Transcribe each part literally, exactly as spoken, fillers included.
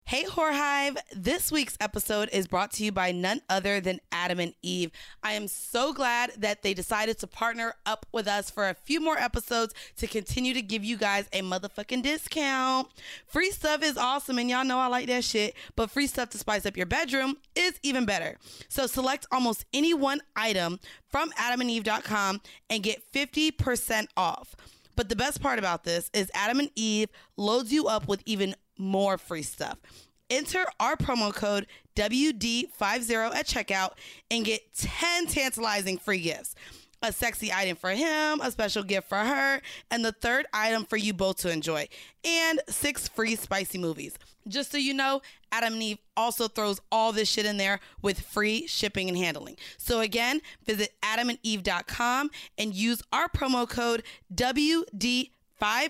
Hey, Whore Hive. This week's episode is brought to you by none other than Adam and Eve. I am so glad that they decided to partner up with us for a few more episodes to continue to give you guys a motherfucking discount. Free stuff is awesome, and y'all know I like that shit, but free stuff to spice up your bedroom is even better. So select almost any one item from adam and eve dot com and get fifty percent off. But the best part about this is Adam and Eve loads you up with even more free stuff. Enter our promo code W D fifty at checkout and get ten tantalizing free gifts. A sexy item for him, a special gift for her, and the third item for you both to enjoy. And six free spicy movies. Just so you know, Adam and Eve also throws all this shit in there with free shipping and handling. So again, visit adam and eve dot com and use our promo code W D fifty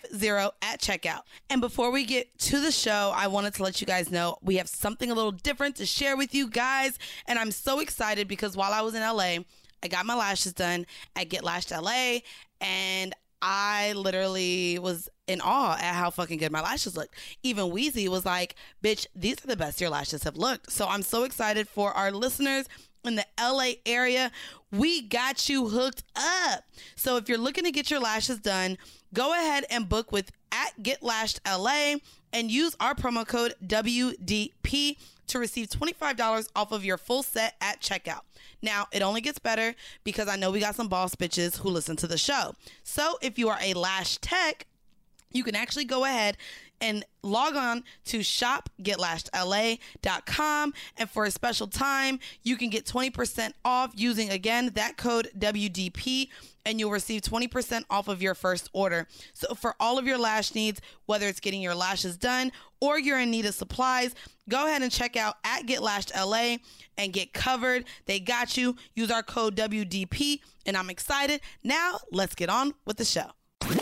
at checkout. And before we get to the show, I wanted to let you guys know we have something a little different to share with you guys. And I'm so excited because while I was in L A, I got my lashes done at Get Lashed L A, and I literally was in awe at how fucking good my lashes looked. Even Weezy was like, bitch, these are the best your lashes have looked. So I'm so excited for our listeners in the L A area. We got you hooked up. So if you're looking to get your lashes done, go ahead and book with at Get Lashed L A and use our promo code W D P to receive twenty-five dollars off of your full set at checkout. Now, it only gets better because I know we got some boss bitches who listen to the show. So if you are a lash tech, you can actually go ahead and log on to shop get lashed L A dot com, and for a special time, you can get twenty percent off using, again, that code W D P, and you'll receive twenty percent off of your first order. So for all of your lash needs, whether it's getting your lashes done or you're in need of supplies, go ahead and check out at Get Lashed L A and get covered. They got you. Use our code W D P, and I'm excited. Now, let's get on with the show.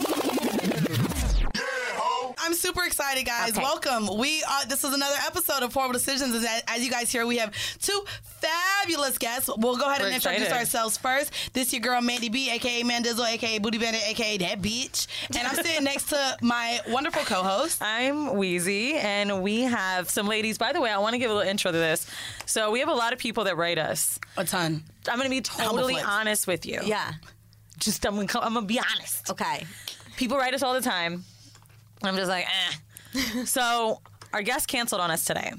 I'm super excited, guys. Okay. Welcome. We are, this is another episode of Horrible Decisions. As, as you guys hear, we have two fabulous guests. We'll go ahead We're and introduce excited. ourselves first. This your girl, Mandy B, a k a. Mandizzle, a k a. Booty Bandit, a k a that bitch. And I'm sitting next to my wonderful co-host. I'm Weezy, and we have some ladies. By the way, I want to give a little intro to this. So we have a lot of people that write us. A ton. I'm going to be totally honest with you. Yeah. Just, I'm going to be honest. Okay. People write us all the time. I'm just like, eh. So our guest canceled on us today.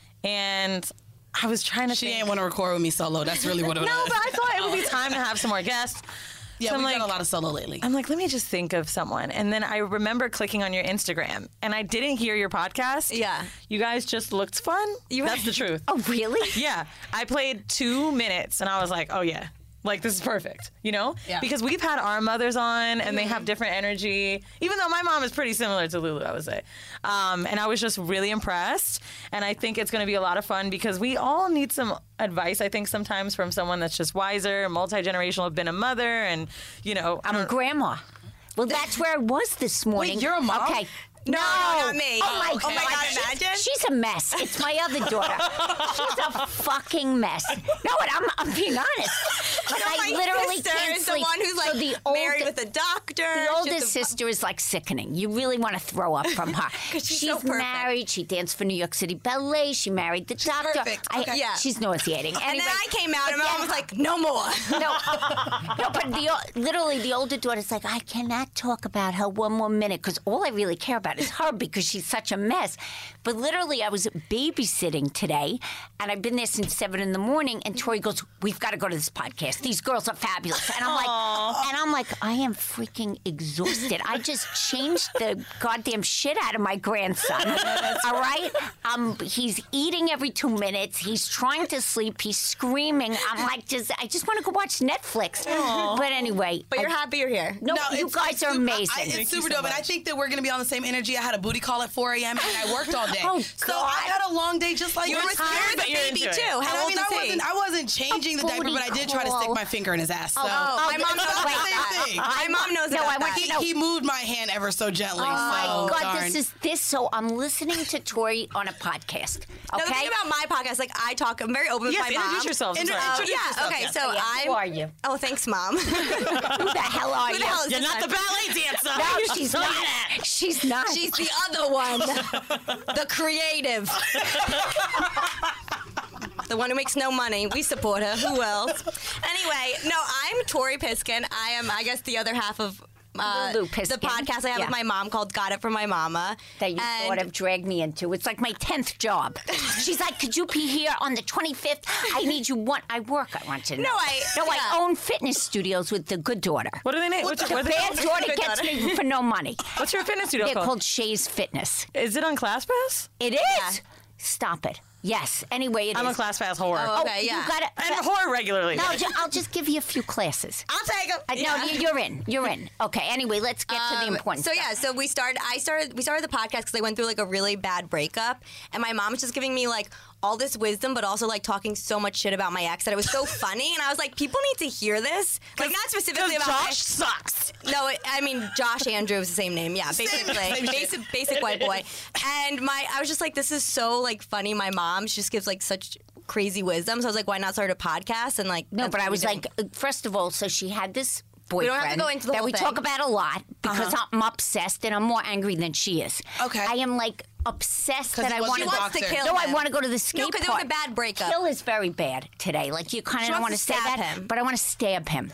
And I was trying to She think. ain't want to record with me solo. That's really what it was. No, but I thought it would be time to have some more guests. Yeah, so we've like, done a lot of solo lately. I'm like, let me just think of someone. And then I remember clicking on your Instagram. And I didn't hear your podcast. Yeah. You guys just looked fun. You That's the truth. Oh, really? Yeah. I played two minutes and I was like, oh, yeah. Like, this is perfect, you know? Yeah. Because we've had our mothers on, and mm-hmm. they have different energy, even though my mom is pretty similar to Lulu, I would say. Um, and I was just really impressed. And I think it's going to be a lot of fun because we all need some advice, I think, sometimes from someone that's just wiser, multi-generational, been a mother, and, you know. I'm a grandma. Well, that's where I was this morning. Wait, you're a mom? Okay. No, no, not me. Oh, my, oh my God, she's, imagine. She's a mess. It's my other daughter. She's a fucking mess. No, but I'm, I'm being honest. But no, I my literally sister can't is sleep. the one who's like so the married older, with a doctor. The oldest a, sister is like sickening. You really want to throw up from her. she's she's so perfect. married. She danced for New York City Ballet. She married the she's doctor. Perfect. I, okay. yeah. She's nauseating. Anyway, and then I came out and my then, mom was like, no more. No, no, but the literally the older daughter's like, I cannot talk about her one more minute because all I really care about is her because she's such a mess. But literally, I was babysitting today, and I've been there since seven in the morning. And Tori goes, "We've got to go to this podcast. These girls are fabulous." And I'm Aww. like, and I'm like, I am freaking exhausted. I just changed the goddamn shit out of my grandson. All right, um, he's eating every two minutes. He's trying to sleep. He's screaming. I'm like, just, I just want to go watch Netflix. Aww. But anyway, but you're I, happy you're here. No, no you guys are super, amazing. I, it's Thank super so dope, much. and I think that we're going to be on the same energy. I had a booty call at four a.m. and I worked all day. Oh, so God. I had a long day just like You were with Huh? the baby You're into too. it. How And I old mean, is I he? wasn't, I wasn't changing the diaper, but I did try to stick my finger in his ass. So. Oh, Oh, my mom knows It's not about the same that. thing. My mom knows No, I about want that. you to know. He, he moved my hand ever so gently. Oh my so God, darn. this is this. So I'm listening to Tori on a podcast. No, the Okay. thing about my podcast, like I talk, I'm very open Yes, with my mom. introduce yourselves. I'm Intro- sorry. Oh, introduce yeah. yourself, Okay, yes. so Oh, yeah. I'm. Who are you? Oh, thanks, mom. Who the hell are Who you? the hell is You're this not the one? ballet dancer. No, I'll she's tell you not. that. She's not. She's the other one. The creative. The one who makes no money. We support her. Who else? Anyway, no, I'm Tori Piskin. I am, I guess, the other half of uh, Lulu Piskin. the podcast I have Yeah. with my mom called Got It From My Mama. That you And- sort of dragged me into. It's like my tenth job. She's like, could you be here on the twenty-fifth? I need you one. I work, I want to know. No, I- No, yeah. I own fitness studios with the good daughter. What do they name? What's, The what are they bad called? daughter Good gets daughter. me for no money. What's your fitness studio They're called? called Shay's Fitness. Is it on ClassPass? It is? Yeah. Stop it. Yes. Anyway, it I'm a is. ClassPass whore. Oh, okay, yeah. You gotta, And whore regularly. no, ju- I'll just give you a few classes. I'll take them. Uh, No, you- you're in. You're in. Okay. Anyway, let's get to the Um, important So stuff. yeah, so we started. I started. We started the podcast because I went through like a really bad breakup, and my mom was just giving me like all this wisdom, but also like talking so much shit about my ex that it was so funny. And I was like, people need to hear this. Like not specifically Because about my- Josh sucks. No, it, I mean Josh Andrew is the same name. Yeah, basically, same shit. basic, basic white boy. And my, I was just like, this is so like funny. My mom, she just gives like such crazy wisdom. So I was like, why not start a podcast? And like, No, that's but I what we was did. like, uh, first of all, so she had this boyfriend don't have to go into the that whole we thing. talk about a lot because I'm obsessed and I'm more angry than she is. Okay. I am like obsessed that he I was want a to She go. wants to doctor. kill No, I him. want to go to the skate No, 'cause it was park. a bad breakup. Kill is very bad today. Like you kind She of don't want wants to to say stab that, him. but I want to stab him.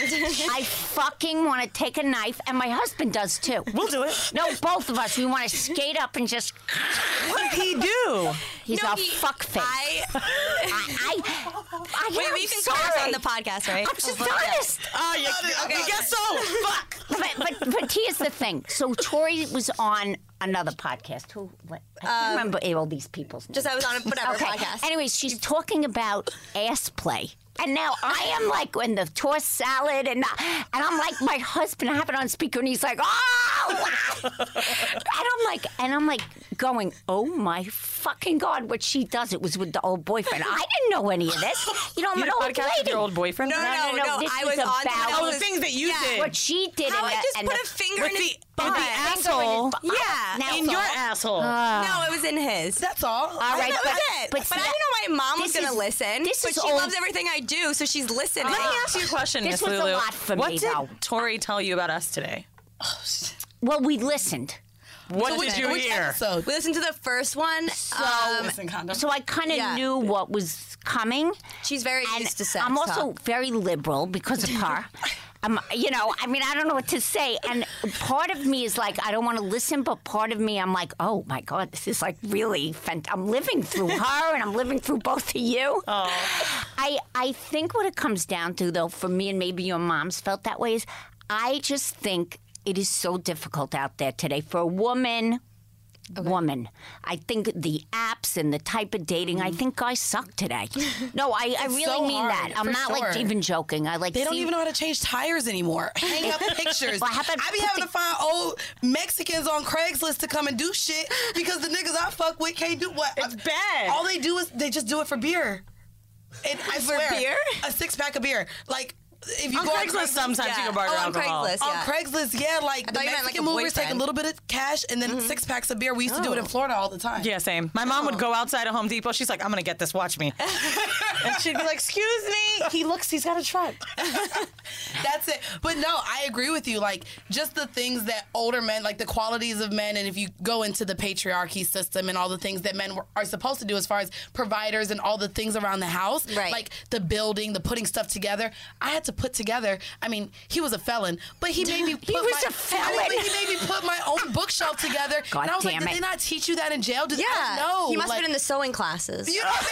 I fucking want to take a knife, and my husband does too. We'll do it. No, both of us. We want to skate up and just. What did he do? He's No, a he- fuck face. I, I, I, I wait, am but you can sorry. curse on the podcast, right? I'm just honest. Oh, you, Okay. I guess so. Fuck. But, but but here's the thing. So Tori was on another podcast. Who? What? I can't remember all these people's names. Just I was on a whatever okay. podcast. Anyways, she's talking about ass play. And now I am like when the tossed salad and and I'm like my husband. I have it on speaker and he's like, oh, and I'm like and I'm like going, oh my fucking god, what she does. It was with the old boyfriend. I didn't know any of this. You know, I'm You an did a old podcast with lady. your old boyfriend? No, no, No, no, no, this I was was on. about- Oh, the was- things that you yeah. did. What she did. How and I the- just and put the- a finger With in his the, butt. in the asshole. Yeah. Now- In your asshole. No, it was in his. That's all. All right, that but, was it. but But, see, I didn't know my mom was this going to is- listen. this but is she old- loves everything I do, so she's listening. Let me ask you a question, This Miss was a Lulu. lot for what me, did though. Tori tell you about us today? Well, we listened. What which- did you which hear? episode? We listened to the first one. um, Listen, condom. So I kind of Yeah. knew what was coming. she's very And used to sex I'm also talk. very liberal because of her. Um, you know, I mean, I don't know what to say. And part of me is like, I don't want to listen, but part of me, I'm like, oh my God, this is like really, fant- I'm living through her and I'm living through both of you. I, I think what it comes down to, though, for me and maybe your moms felt that way, is I just think it is so difficult out there today for a woman. Woman, I think the apps and the type of dating. I think guys suck today. No, I, I It's really so mean hard, that. I'm for not like sure. even joking. I like They don't see- even know how to change tires anymore. Hang up pictures. Well, how about I be put having the- to find old Mexicans on Craigslist to come and do shit because the niggas I fuck with can't do what. It's bad. All they do is they just do it for beer. And I For swear, beer? a six pack of beer. Like if you On go Craigslist, sometimes yeah. you can barter Oh, on alcohol. Craigslist. on Yeah. Craigslist, yeah, like I the thought you meant, like, Mexican a movers take a boyfriend. little bit of cash and then six packs of beer. We used to do it in Oh. Florida all the time. Yeah, same. My mom would go outside of Home Depot. She's like, I'm going to get this. Watch me. And she'd be like, excuse me. He looks, he's got a truck. That's it. But no, I agree with you. Like, just the things that older men, like the qualities of men, and if you go into the patriarchy system and all the things that men were, are supposed to do as far as providers and all the things around the house, Right. like the building, the putting stuff together, I had to put together. I mean, he was a felon, but he made me put He was my, a felon? I mean, he made me put my own bookshelf together. God and I was damn like, did it. they not teach you that in jail? Did Yeah. I don't know. He must like, have been in the sewing classes. you know what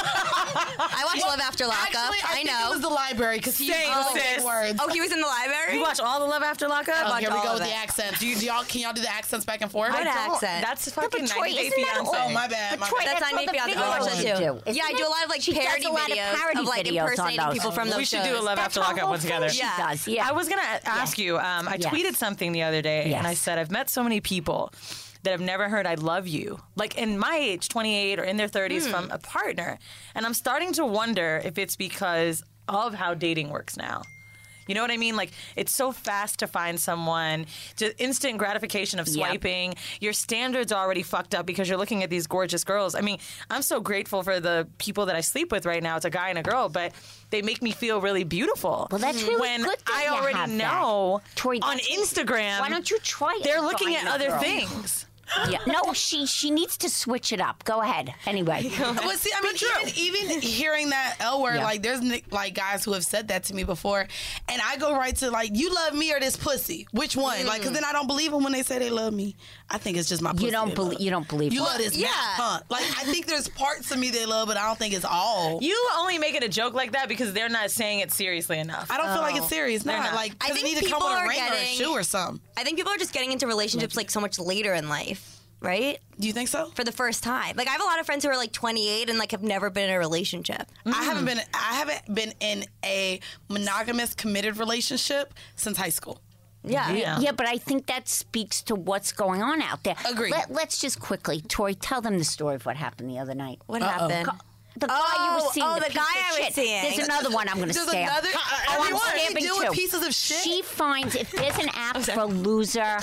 I mean? I watched Love After Lockup. Actually, I, I think know. it was the library because he Same, used big sis. words. Oh, he was in the library? You watch all the Love After Lockup? Oh, watch here we all go of with it. the accents. Do, you, do y'all can y'all do the accents back and forth? What Don't- accent? That's fucking but Troy, ninety Day isn't that Fiance. all- Oh, my bad. My Troy, bad. That's that's on all the Fiance. videos I watch you that too. do. Yeah, I do a lot of like She does parody a lot of videos parody like videos on impersonating those. people from those We should shows. do a Love That's After her Lockup whole one thing together. She Yeah. does. Yeah. I was going to ask you, um, I Yes. tweeted something the other day, Yes. and I said, I've met so many people that have never heard I love you, like in my age, twenty-eight or in their thirties, from a partner. And I'm starting to wonder if it's because of how dating works now. You know what I mean? Like, it's so fast to find someone, just instant gratification of swiping. Yep. Your standards are already fucked up because you're looking at these gorgeous girls. I mean, I'm so grateful for the people that I sleep with right now. It's a guy and a girl, but they make me feel really beautiful. Well, that's really when good that I you already have know that. Tori, on Instagram. Why don't you try it? They're looking at Find a other girl. things. Yeah. No, she she needs to switch it up. Go ahead. Anyway. But see, I mean, even, even hearing that L word, Yeah. like, there's like guys who have said that to me before, and I go right to like, you love me or this pussy? Which one? Mm. Like, because then I don't believe them when they say they love me. I think it's just my pussy. You don't believe. You don't believe. You her. love this yeah. mouth, huh? Like, I think there's parts of me they love, but I don't think it's all. You only make it a joke like that because they're not saying it seriously enough. I don't feel like it's serious. They're Nah, not. like, I because they think need to come people with a are ring or a getting- shoe or something. I think people are just getting into relationships like so much later in life, right? Do you think so? For the first time. Like I have a lot of friends who are like twenty-eight and like have never been in a relationship. I haven't been. I haven't been in a monogamous, committed relationship since high school. Yeah. Yeah. Yeah, but I think that speaks to what's going on out there. Agreed. Let, let's just quickly, Tori, tell them the story of what happened the other night. What happened? The guy you Oh, were seeing. oh, the piece guy of I was shit. seeing. There's another one I'm going to There's stab. another. Oh, I'm Everyone, stabbing you deal too. with pieces of shit. She finds if there's an app for loser,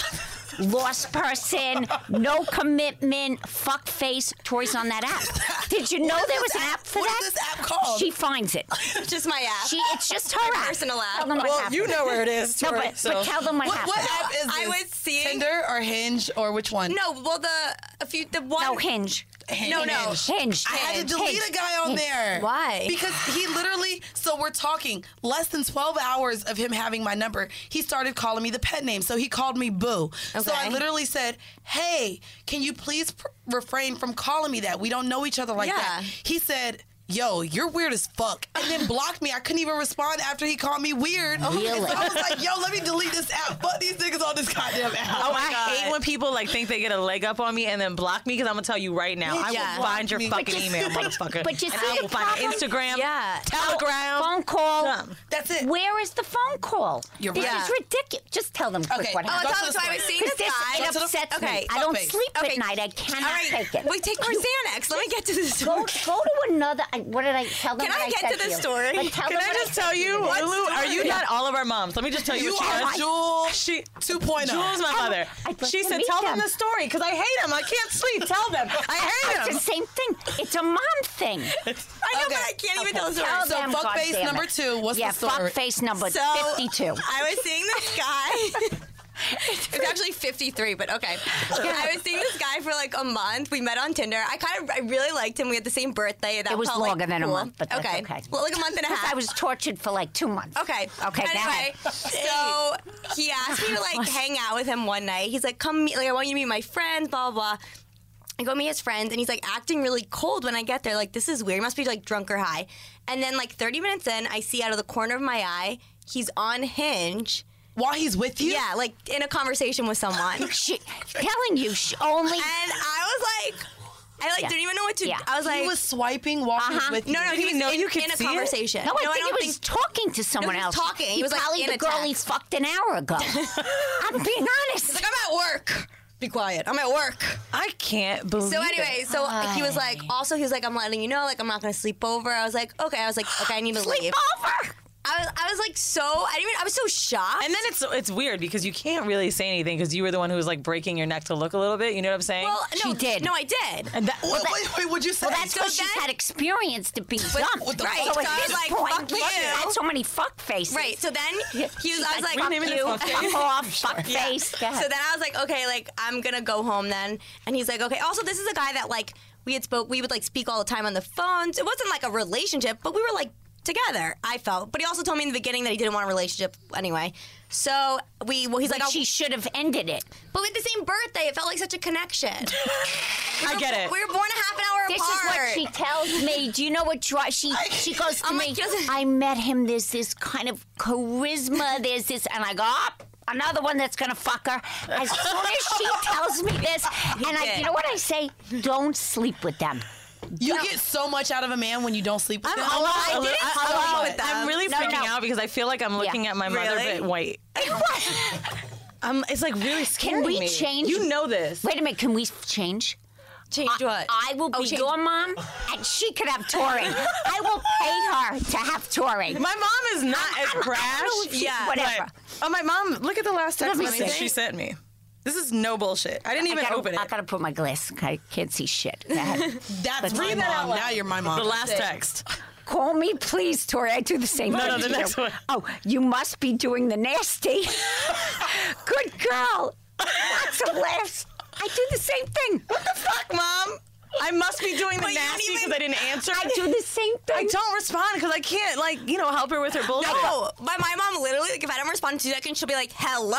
lost person, no commitment, fuck face. Tori's on that app. Did you know What is there was this an app? app for What that? is this app called? She finds it. Just my app. She, it's just her My app. personal app. Tell them what Well, happened. you know where it is, No, Tori, but, so- but tell them what, What, happened. what app is this? I was seeing- Tinder or Hinge or which one? No, well the a few the one No, Hinge. No, no. Hinge. Hinge. I had to Hinge. delete Hinge. a guy on Hinge. there. Why? Because he literally, so we're talking less than twelve hours of him having my number. He started calling me the pet name. So he called me Boo. So I Okay. literally said, hey, can you please pr- refrain from calling me that? We don't know each other like Yeah. that. He said, yo, you're weird as fuck. And then blocked me. I couldn't even respond after he called me weird. Really? So I was like, yo, let me delete this app. Fuck these niggas on this goddamn app. Oh, I hate when people like think they get a leg up on me and then block me because I'm gonna tell you right now. I Yeah. will find your Block fucking me. email, But- motherfucker. but you and see I the will find your problem? Instagram, Yeah. Telegram, Phone call. Something. That's it. Where is the phone call? You're this right. is ridiculous. Just tell them quick Okay. what Oh, Oh, happened. Go tell to them, the so I was story. seeing Because this this guy. it Go to the- upsets okay. me. I don't Fuckface. sleep Okay. at night. I cannot All right. take it. Wait, take more Xanax. Let me get to this. Go, go to another. I- What did I tell them? Can what I get said to the you? story? But tell Can them I what just said tell to you, What Lulu, are you story? not all of our moms? Let me just tell you, You what she are does. Jewel She, two point oh. Jules, my mother. I'd like She to said, meet tell them them. the story because I hate them. I can't sleep. Tell them. I hate It's them. the same thing. It's a mom thing. I know, Okay. but I can't even Okay, tell the story. tell So them, fuckface goddammit. number two, what's yeah, the story? fuckface number So fifty-two. I was seeing this guy. It's actually fifty-three, but okay. I was seeing this guy for like a month. We met on Tinder. I kind of, I really liked him. We had the same birthday. That It was felt, longer like, than a cool. month, but that's okay. Well, like a month and a half. I was tortured for like two months. Okay. Okay, go Anyway, ahead. so he asked me to like hang out with him one night. He's like, "Come meet. Like, I want you to meet my friends." Blah blah. blah. I go meet his friends, and he's like acting really cold when I get there. Like, this is weird. He must be like drunk or high. And then like thirty minutes in, I see out of the corner of my eye, he's on Hinge. While he's with you? Yeah, like in a conversation with someone. She, telling you, she only. And I was like, I like Yeah. didn't even know what to. Yeah. I was like, He was swiping while he was Uh-huh. with you. no, no, You he was didn't know in, you could in a see it? conversation. No, I no, think I don't he was think. talking to someone he was else. talking. He was, like, probably in the a girl he text. fucked an hour ago. I'm being honest. He's like, I'm at work. Be quiet. I'm at work. I can't believe So it. anyway, so he was like, also he was like, I'm letting you know, like I'm not gonna sleep over. I was like, okay. I was like, okay, I need to Sleep leave. over. I was, I was like, so I didn't even. I was so shocked. And then it's it's weird because you can't really say anything because you were the one who was like breaking your neck to look a little bit. You know what I'm saying? well, no, She did. No, I did. and that, Wait, wait, wait, what'd you say? Well, that's So because she's then- had experience to be dumped. what the Right, fuck? so at I was this like, point, fuck look, you. she's had so many fuck faces. Right. So then he was. I was like, rename it fuck you. fuck face. Fuck off, fuck Yeah. face. Go ahead. So then I was like, okay, like I'm gonna go home then. And he's like, okay. Also, this is a guy that like we had spoke. We would like speak all the time on the phones. It wasn't like a relationship, but we were like together. I felt. But he also told me in the beginning that he didn't want a relationship anyway. So we. Well, he's But like, I'll- she should have ended it. but with the same birthday, it felt like such a connection. I get it. We were born a half an hour This apart. is what she tells me. Do you know what dri she she goes to I'm me? like, "Doesn't-" I met him. There's this kind of charisma. There's this, and I go, oh, another one that's gonna fuck her. As soon as she tells me this, and I, did. you know what I say? Don't sleep with them. You get so much out of a man when you don't sleep with I'm him. alone. I I- did I- alone I- with them. I'm really No, freaking no. out because I feel like I'm looking Yeah. at my mother, Really? but wait. Um, it's like really scary. we me. change- You know this. Wait a minute. Can we change? Change what? I will be Oh, change- your mom, and she can have Tori. I will pay her to have Tori. My mom is not as I don't brash. know if she- Yeah. whatever. But- oh, my mom, look at the last text Let me message see. she sent me. This is no bullshit. I didn't even I gotta, open it. I gotta put my glass. I can't see shit. Go ahead. That's my read that out mom. loud. Now you're my mom. The last text. Call me, please, Tori. I do the same No, thing. no, the to next you. one. Oh, you must be doing the nasty. Good girl. Lots of laughs. I do the same thing. What the fuck, Mom? I must be doing the But you nasty didn't because even- I didn't answer. I do the same thing. I don't respond because I can't, like, you know, help her with her bullshit. No, but my mom literally, like, if I don't respond in two seconds, she'll be like,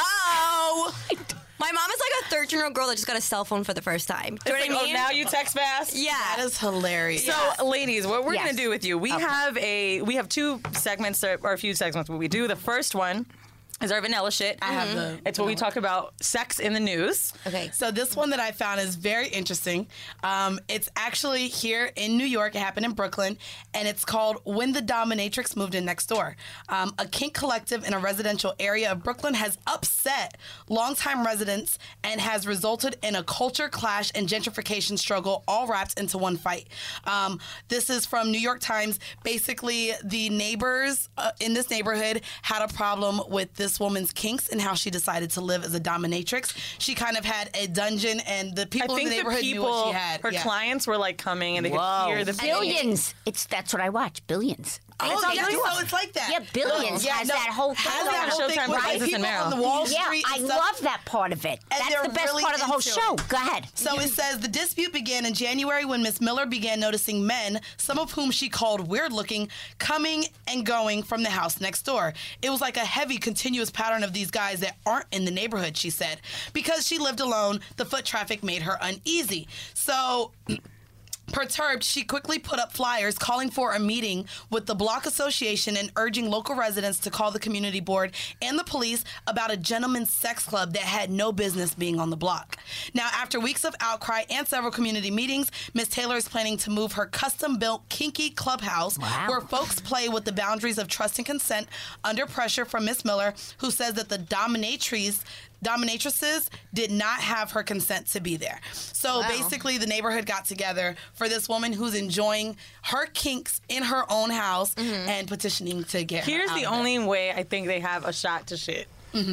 hello. My mom is like a thirteen-year-old girl that just got a cell phone for the first time. Do you know It's what like, I mean? oh, now you text fast? Yeah. That is hilarious. So, ladies, what we're Yes. gonna do with you, we Okay. have a we have two segments that, or a few segments. What we do, the first one is our vanilla shit. I have the It's what we talk about sex in the news. Okay. So this one that I found is very interesting. Um, it's actually here in New York. It happened in Brooklyn, and it's called "When the Dominatrix Moved In Next Door." Um, a kink collective in a residential area of Brooklyn has upset longtime residents and has resulted in a culture clash and gentrification struggle, all wrapped into one fight. Um, this is from New York Times. Basically, the neighbors uh, in this neighborhood had a problem with this woman's kinks and how she decided to live as a dominatrix. She kind of had a dungeon, and the I people in think the the neighborhood knew what people, she had. her Yeah. clients were like coming and they Whoa. could hear the Billions. It's that's what I watch. Billions. Oh, It's yeah, on so YouTube. it's like that. Yeah, Billions Yeah, has no, that whole has thing that on whole Showtime thing with Prices in people Maryland. on the Wall Yeah, Street I and stuff. love that part of it. And That's they're the best really part of the whole into show. it. Go ahead. So it says the dispute began in January when Miss Miller began noticing men, some of whom she called weird looking, coming and going from the house next door. It was like a heavy, continuous pattern of these guys that aren't in the neighborhood, she said. Because she lived alone, the foot traffic made her uneasy. So perturbed, she quickly put up flyers calling for a meeting with the Block Association and urging local residents to call the community board and the police about a gentleman's sex club that had no business being on the block. Now, after weeks of outcry and several community meetings, Miss Taylor is planning to move her custom-built kinky clubhouse Wow. where folks play with the boundaries of trust and consent under pressure from Miss Miller, who says that the dominatrix dominatrices did not have her consent to be there. So Wow. basically the neighborhood got together for this woman who's enjoying her kinks in her own house and petitioning to get her Here's out the of it. only way I think they have a shot to shit.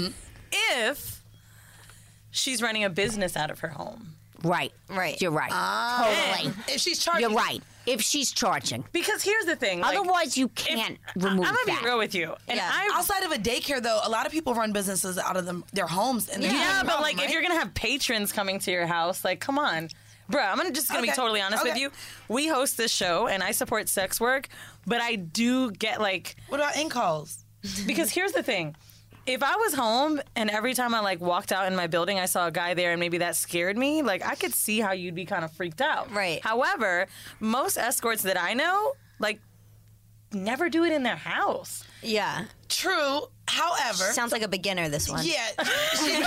If she's running a business out of her home. Right. Right. You're right. totally. If she's charging, You're right. If she's charging. Because here's the thing. Like, Otherwise, you if- can't I- remove I'm gonna that. be real with you. And Yeah. I outside of a daycare, though, a lot of people run businesses out of them, their homes. And there's no Yeah, but problem, like right? if you're gonna have patrons coming to your house, like come on. Bro, I'm gonna just gonna be Okay. totally honest with Okay. you. We host this show and I support sex work, but I do get like What about in calls? because here's the thing. If I was home and every time I like walked out in my building I saw a guy there and maybe that scared me, like I could see how you'd be kind of freaked out. Right. However, most escorts that I know, like never do it in their house. Yeah. True. However, Sounds like a beginner, this one. yeah, She's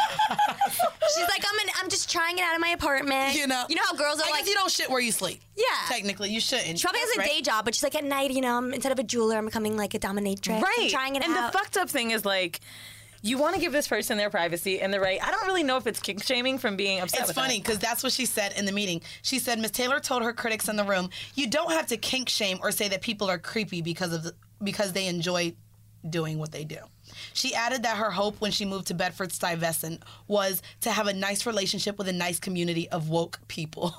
like, I'm in, I'm just trying it out in my apartment. you know, You know how girls are I like, guess you don't shit where you sleep. Yeah. Technically, you shouldn't. she probably has a Right? day job, but she's like, at night, you know, I'm, instead of a jeweler, I'm becoming like a dominatrix. Right. I'm trying it and out. the fucked up thing is like you want to give this person their privacy and the right. I don't really know if it's kink shaming from being upset It's with funny that. because that's what she said in the meeting. She said Miss Taylor told her critics in the room, "You don't have to kink shame or say that people are creepy because of the, because they enjoy doing what they do." She added that her hope when she moved to Bedford-Stuyvesant was to have a nice relationship with a nice community of woke people.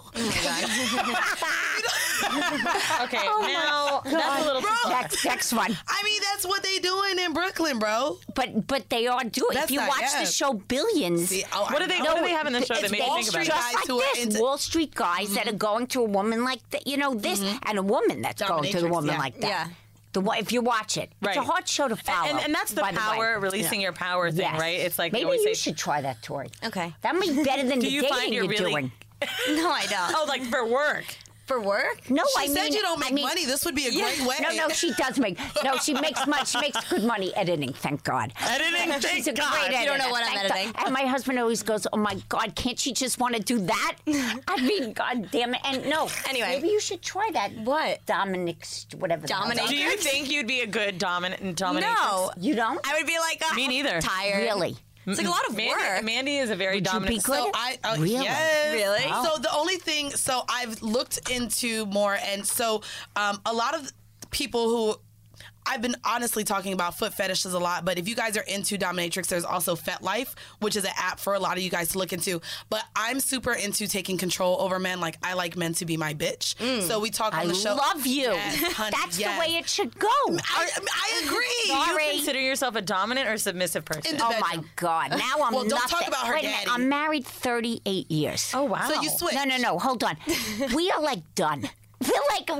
Okay, now that's a little too far. Next, next one. I mean, that's what they doing in Brooklyn, bro. But but they are doing. That's If you not- watch yeah. the show Billions, See, oh, What I do they know. what do they have in the show that It's made you Wall think about Street it? guys just like who are this, into- Wall Street guys that are going to a woman like that, you know this, and a woman that's going to the Dominatrix, woman yeah. like that. Yeah. The one- if you watch it, Right. it's a hard show to follow. And, and that's the by way. power, releasing your power thing, Yes. right? It's like maybe you always you say, should try that, Tori. Okay. That might be better than Do the you dating find you're you're really- doing. No, I don't. oh, like for work. For work? No, She I mean, said you don't make I mean, money. This would be a great way. No, no, she does make. No, she makes much. She makes good money editing. Thank God. Editing, She's a thank God. great editor. You don't know what I'm thank God. editing. And my husband always goes, "Oh my God, can't she just want to do that?" I mean, God damn it. And no, Anyway. maybe you should try that. What? Dominic's whatever. the hell Dominate- Do that you think you'd be a good dominant dominatrix? No. is. You don't? I would be like, uh, Me neither. tired. Really? It's like a lot of Mandy, work. Mandy is a very Would you dominant. be good? So I uh, Really? yes. Really? Wow. So the only thing, so I've looked into more, and so um, a lot of people who. I've been honestly talking about foot fetishes a lot, but if you guys are into dominatrix, there's also FetLife, which is an app for a lot of you guys to look into. But I'm super into taking control over men. Like, I like men to be my bitch. So we talk on I the show. love you. Yes, honey, That's yes. the way it should go. I, I agree. Do you Sorry. consider yourself a dominant or submissive person? In the Oh bedroom. my God! Now I'm Well, don't nothing. talk about her Wait a minute, daddy. I'm married thirty-eight years. Oh wow. So you switch. No, no, no. Hold on. We are like done. We're like, we're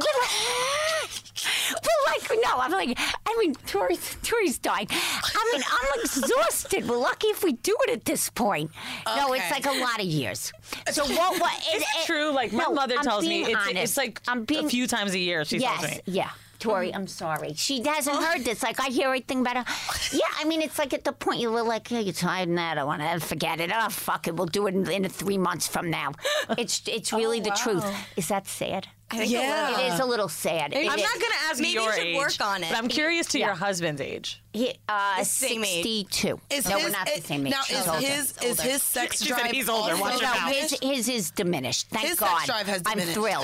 like, we're like, no, I'm like, I mean, Tori's, Tori's dying. I mean, I'm exhausted. We're lucky if we do it at this point. No, it's Okay. like a lot of years. So what, what, it, Is it it- true? Like my no, mother I'm tells me, being it's, honest. it's like I'm being, a few times a year. She tells yes, me. yeah. Tori, I'm sorry. She hasn't heard this. Like, I hear everything better. Yeah, I mean, it's like at the point you're like, hey, you're tired of that. I want to forget it. Oh, fuck it. We'll do it in, in three months from now. It's it's really the truth. Is that sad? I think Yeah. a little. It is a little sad. It I'm is. not going to ask Maybe your you should age, work on it. but I'm curious to Yeah. your husband's age. He, uh, The same age. sixty-two. Is no, his, we're not the it- same age. Now, She's is older. his is his sex She said drive he's older. also Watch your No, mouth. his, his is diminished. Thank His God. sex drive has I'm diminished. thrilled.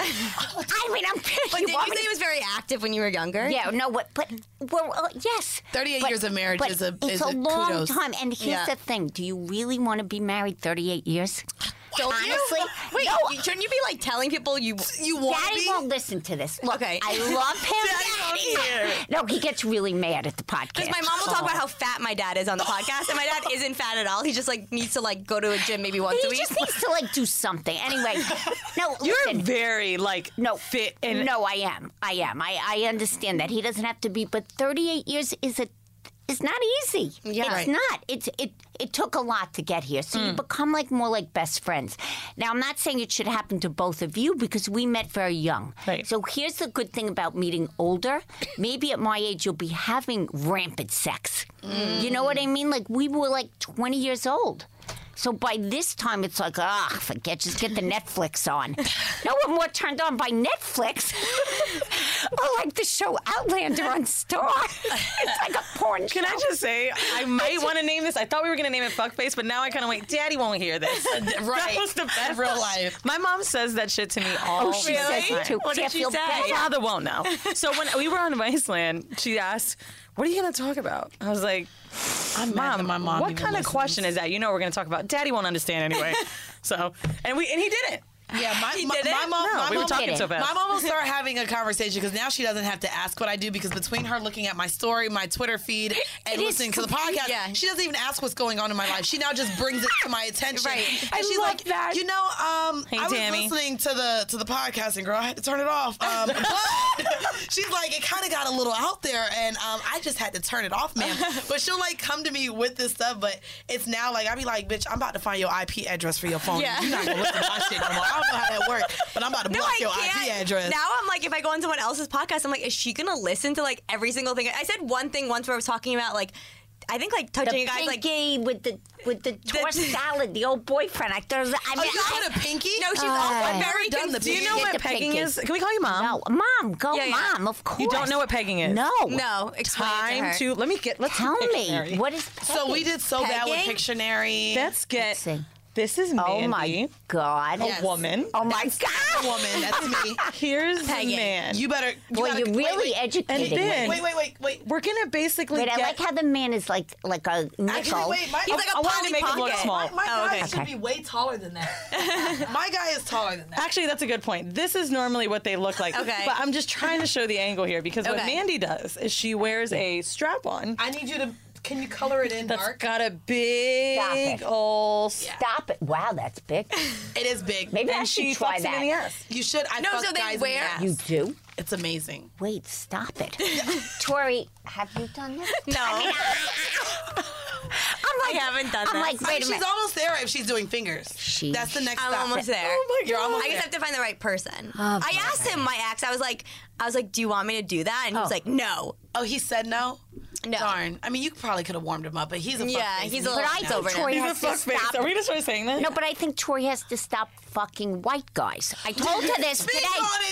I mean, I'm kidding. But You did want you me say to- he was very active when you were younger? Yeah, no, what, but well, uh, yes. thirty-eight But- years of marriage but is a- it's is a a long kudos. time. And here's Yeah. the thing: do you really want to be married thirty-eight years? Don't you? Honestly, Wait, no. you- shouldn't you be like telling people you You want Daddy me? won't listen to this. Look, Okay. I love him. Daddy won't hear it. No, he gets really mad at the podcast. Because my mom will talk about how fat my dad is on the podcast, and my dad isn't fat at all. He just like needs to like go to a gym maybe once He a week. just needs to like do something. Anyway, no, You're listen. very like No, fit and no, I am. I am. I, I understand that he doesn't have to be, but thirty-eight years is a. It's not easy. Yeah. It's Right. not. It's it. It took a lot to get here, so you become like more like best friends. Now, I'm not saying it should happen to both of you because we met very young. Right. So here's the good thing about meeting older. Maybe at my age you'll be having rampant sex. You know what I mean? Like we were like twenty years old. So by this time, it's like, ah, forget, just get the Netflix on. No, we're more turned on by Netflix. Or like the show Outlander on Star. It's like a porn Can show. I just say, I might want to name this. I thought we were going to name it Fuckface, but now I kind of wait. Daddy won't hear this. Right. That was the best. Real life. My mom says that shit to me all Oh, she the says time. it too. What See, did I she feel say? bad. My father won't know. So when we were on Viceland, she asked, "What are you going to talk about?" I was like, I'm mad that "Mom, my mom what even kind of listens. question is that? You know, we're going to talk about. Daddy won't understand anyway." So, and we and he didn't. Yeah, my, He my, did it? my mom. No, my we were mom talking did so it. fast. My mom will start having a conversation because now she doesn't have to ask what I do because between her looking at my story, my Twitter feed, and It is listening to the complete- podcast, yeah. she doesn't even ask what's going on in my life. She now just brings it to my attention. Right. And I she's love like, that. you know, um, Hey, I was Tammy. listening to the to the podcast and girl, I had to turn it off. Um, but she's like, it kind of got a little out there, and um, I just had to turn it off, man. But she'll like come to me with this stuff, but it's now like I be like, bitch, I'm about to find your I P address for your phone. Yeah. You're not gonna listen to my shit no more. I don't know how that works, but I'm about to No, block I your can't. I P address. Now I'm like, if I go on someone else's podcast, I'm like, is she gonna listen to like every single thing? I said one thing once where I was talking about like, I think like touching The a guy's like. pinky with the with the tossed salad, the old boyfriend. I thought, I Oh, mean, you I, call it a pinky? No, she's Uh, also I've very never done the Do you confused. know Get what the pegging pinky. is? Can we call you mom? no, mom, go, Yeah, yeah. mom. Of course. You don't know what pegging is? No, No, explain Time it to to her. let me get. Let's Tell do me Pictionary. what is. So we did so bad with Pegging? Pictionary. Let's get. Let's see. This is Mandy, Oh my God. Yes. a woman. Oh my a God. woman. That's me. Here's the Pegging. man. You better. You Boy, gotta, you're wait, really wait, educating And then- me. Wait, wait, wait, wait. We're gonna basically Wait, I get. like how the man is like like a nickel. Actually, wait. My, He's like a I wanted to Polly make him look Pocket. small. My, my Oh, guy okay. should Okay. be way taller than that. My guy is taller than that. Actually, that's a good point. This is normally what they look like. Okay. But I'm just trying to show the angle here because what Okay. Mandy does is she wears a strap on I need you to. Can you color it in that's dark? got a big Stop it. old. Stop it! Wow, that's big. It is big. Maybe I And should she try fucks that. it in the ass. You should. I No, fuck so they guys in wear- the ass. You do? It's amazing. Wait, stop it. Tori, have you done this? No, I'm I like, haven't done I'm that. like, I mean, wait a she's minute. almost there if she's doing fingers. Sheesh. That's the next I'm stop. almost there. Oh my You're almost I there. just have to find the right person. Oh, I asked him, my ex. I was like, I was like, do you want me to do that? And he was Oh. like, no. Oh, he said no? No. Darn. I mean, you probably could have warmed him up, but he's a Yeah, fuckface he's and a he little- But I knows. think over Tori him. He's a has to fuckface. stop. Are we just saying that? No, but I think Tori has to stop fucking white guys. I told her this Speak today. on it, sis.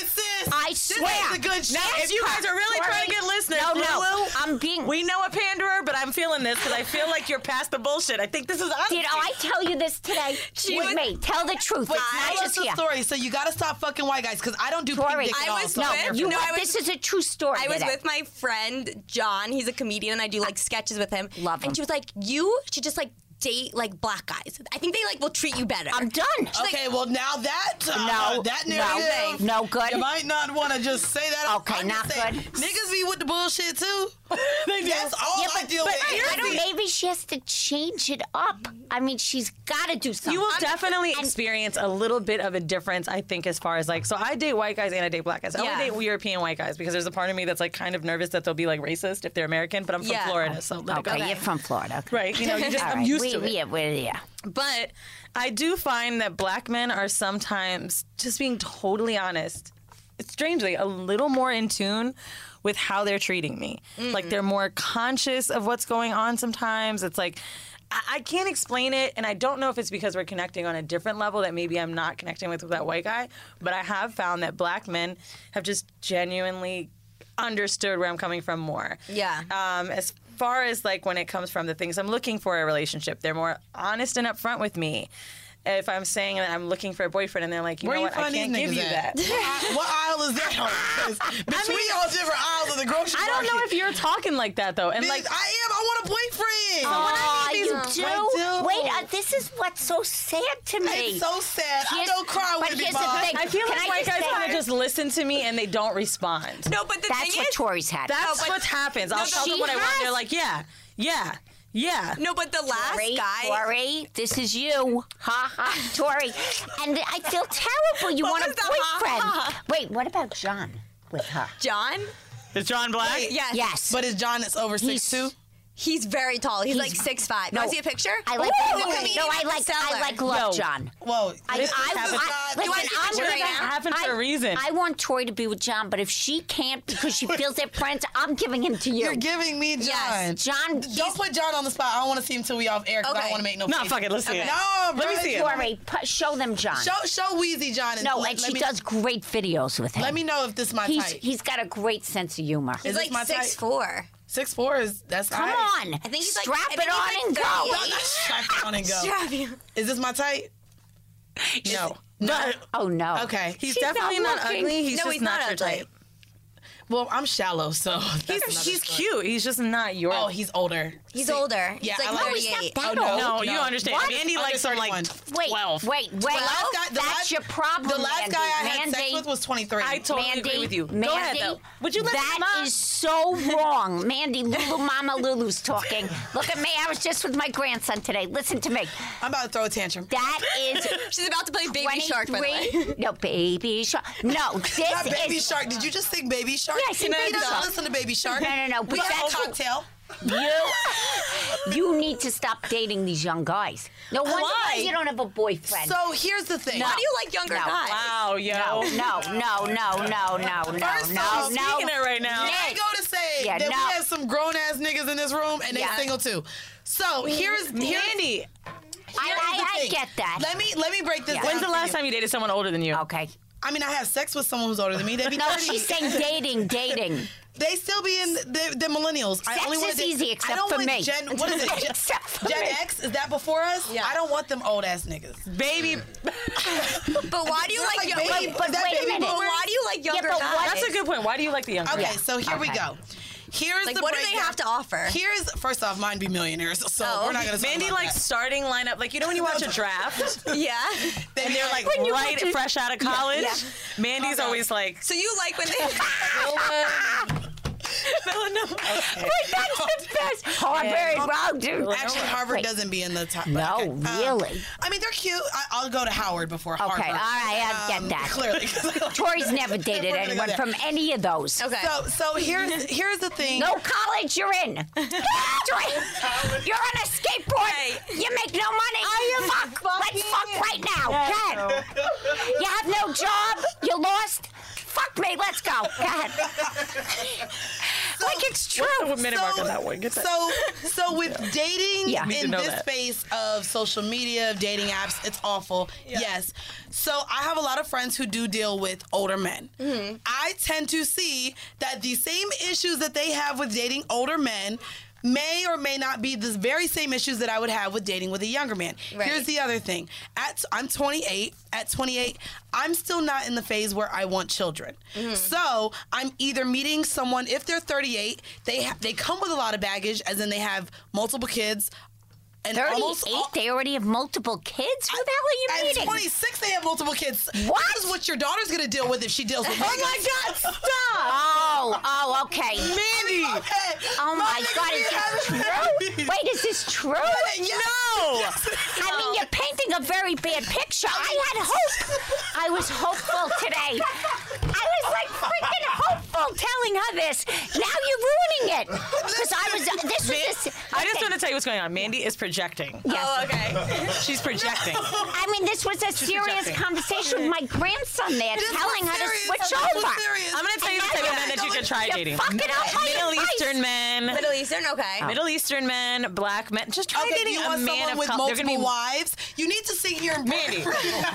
this, I this swear. is a good shit. Now, if you guys are really Sorry. trying to get listeners, No, no. Lulu, I'm being. we know a panderer, but I'm feeling this because I feel like you're past the bullshit. I think this is honesty. Did I tell you this today? She With was- me. Tell the truth. Wait, It's not tell us just the here. story. So you got to stop fucking white guys because I don't do Tori, pink dick at I all. was so with- I'm here You for No, that. I was- this is a true story. I was today. with my friend John. He's a comedian, and I do like sketches with him. Love him. And she was like, "You should just like date like black guys. I think they like will treat you better." I'm done. Okay, well now that uh, No, that no, narrative, no good. You might not want to just say that. Okay, I'm not just saying, good. Niggas be with the bullshit too. That's all Yeah, I but- deal but with. I don't- maybe she has to change it up. I mean, she's got to do something. You will I'm- definitely and- experience a little bit of a difference, I think, as far as like, so I date white guys and I date black guys. I Yeah. only date European white guys because there's a part of me that's like kind of nervous that they'll be like racist if they're American, but I'm from Yeah. Florida, so let it go. Okay, you're from Florida. Okay. Right, you know, you just, All I'm right. used we, to it. Yeah, we, yeah. But I do find that black men are sometimes, just being totally honest, strangely, a little more in tune with how they're treating me. Like they're more conscious of what's going on sometimes. It's like, I I can't explain it, and I don't know if it's because we're connecting on a different level that maybe I'm not connecting with, with that white guy, but I have found that black men have just genuinely understood where I'm coming from more. Yeah. Um, as far as like when it comes from the things I'm looking for in a relationship, they're more honest and upfront with me. If I'm saying that I'm looking for a boyfriend and they're like, you Where know you what, I find these can't give niggas you at? that. What aisle- What aisle is that on? 'Cause, Bitch, we all different aisles of the grocery I don't know market. if you're talking like that though. And Bitch, like, I am. I want a boyfriend. Oh, these- you do? I do. Wait, uh, this is what's so sad to me. It's so sad. I Here's- don't cry but with me, here's the Mom. thing. I feel Can like I white just guys say- want to just listen to me and they don't respond. No, but the That's thing what is, Tori's had. That's but- what happens. I'll No, tell she them what I want. has- They're like, yeah, yeah, yeah. no, but the last Tori, guy. Tori, this is you. Ha ha, Tori. And I feel terrible. You What want a was the ha, boyfriend. ha? Wait, what about John with her? John. Is John Black? Yes. Yes. But is John is over He's- six two? He's very tall. He's, He's- like six five. No. Want to see a picture? I like Ooh, no, comedian no, I at the like I Cellar. like love Yo. John. Whoa. I, this I, is happens- I, not- You wanna listen, see I'm picture gonna, right now? It happens for a reason. I want Tori to be with John, but if she can't because she feels they're friends, I'm giving him to you. You're giving me John. Yes, John, Don't put John on the spot. I don't want to see him till we off air because I Okay. don't want to make no. Nah, face. fuck it. Let's see it. No, bro. Let me see it. Tori, pu- show them John. Show show Wheezy John. And no, let, and let she me, does great videos with him. Let me know if this is my He's type. he's got a great sense of humor. Is He's this my like six type? four. Six four is that's Come all right. on, I think he's like- strap I think it on he's and like go. No, not strap it on and go. Strap you. Is this my type? No. No. Oh no. Okay. He's She's definitely not not, looking. ugly. He's No, just he's not, not your ugly. type. Well, I'm shallow, so that's He's, another he's story. cute. He's just not your. Oh, he's older. He's See- older. Yeah, He's I like like- No, he's not thirty-eight. that Oh, old. no. no, you understand. What? Mandy Under likes some like thirty-one. Wait, twelve. wait, wait. The last guy, the That's last, your problem, The last Mandy. guy I had Mandy, sex with was twenty-three. I totally Mandy, agree with you. Mandy, Go ahead though. Would you let that him up? is so wrong. Mandy, Lulu, Mama Lulu's talking. Look at me. I was just with my grandson today. Listen to me. I'm about to throw a tantrum. That is She's about to play Baby Shark, by the way. twenty-three. No, Baby Shark. No, this Not Baby is Shark. Did you just sing Baby Shark? Yeah, I sang You Baby don't Shark. Listen to Baby Shark. No, no, no, We but got a that's- cocktail. you. You need to stop dating these young guys. No wonder why Why? you don't have a boyfriend. So here's the thing. Why do you like younger No. guys? Wow, yo. no, no, no, no, no, no, no, First no, off, no. Speaking it right now. I ain't go to say Yeah, that no. we have some grown ass niggas in this room and they Yeah. single too. So here's here's Mandy, I, here's I, the I thing. get that. Let me let me break this Yeah. down. when's the for last you. time you dated someone older than you? Okay. I mean, I have sex with someone who's older than me. They be No, thirty. she's saying dating, dating. They still be in the, the millennials. I Sex only wanna is date- easy I except don't for want me. Gen, what is it? Gen, Except for Gen me. X? Is that before us? Yeah. I don't want them old ass niggas. Baby, But why do you They're like, like yo- baby- but, but is that wait a baby minute. but boomers? why do you like younger but guys? what- that's a good point. Why do you like the young Okay, guys? so here we Okay. go. Here's Like, the what do they breakdown. have to offer? Here's first off, mine be millionaires, so Oh. we're not gonna. Talk Mandy about likes that. starting lineup. Like, you know when you watch a draft Yeah. and they're like When you right watch it- fresh out of college? yeah. Mandy's Oh, always like, So you like when they Villanova. Wait, that's the best. Harvard, wrong, dude. Actually, Harvard Wait. doesn't be in the top. No, okay. Um, really? I mean, they're cute. I, I'll go to Howard before Harvard. Okay, all right, I get Um, that. Clearly. Tori's never dated We're gonna go anyone there. from any of those. Okay. So, so here's here's the thing. No college, you're in. Tori, you're on a skateboard. You make no money. I am fuck. Let's fuck right now. Go ahead. You have no job. You lost. Fuck me. Let's go. Go ahead. like it's true. What's the minute mark on that one? Get that. So, so with dating Yeah. Need to in know this that. space of social media, of dating apps, it's awful. Yes. So I have a lot of friends who do deal with older men. Mm-hmm. I tend to see that the same issues that they have with dating older men may or may not be the very same issues that I would have with dating with a younger man. Right. Here's the other thing. At I'm twenty-eight. At twenty-eight, I'm still not in the phase where I want children. Mm-hmm. So I'm either meeting someone, if they're thirty-eight, they ha- they come with a lot of baggage, as in they have multiple kids. And almost thirty-eight? all- They already have multiple kids? Who the hell are you At meeting? twenty-six, they have multiple kids. What? This is what your daughter's gonna deal with if she deals with. Oh my God! Stop! Oh, oh, okay. Mandy. Okay. Oh my nigga God! be Is this having true? babies. Wait, is this true? Yes. I mean, you're painting a very bad picture. I had hope. I was hopeful today. I was like freaking hopeful telling her this. Now you're ruining it. Because I was. This was this. I just okay. want to tell you what's going on. Mandy is projecting. Yes. Oh, okay. She's projecting. I mean, this was a serious projecting. conversation with my grandson there, This telling was her to serious. switch This was over. serious. I'm going to tell you the type of men that you could try You're dating. fucking up my Middle advice. Eastern men. Middle Eastern, okay. Middle Eastern men, black men. Just try Okay, do dating you a want man someone of with color. They're multiple gonna be wives? You need to sit here and Mandy.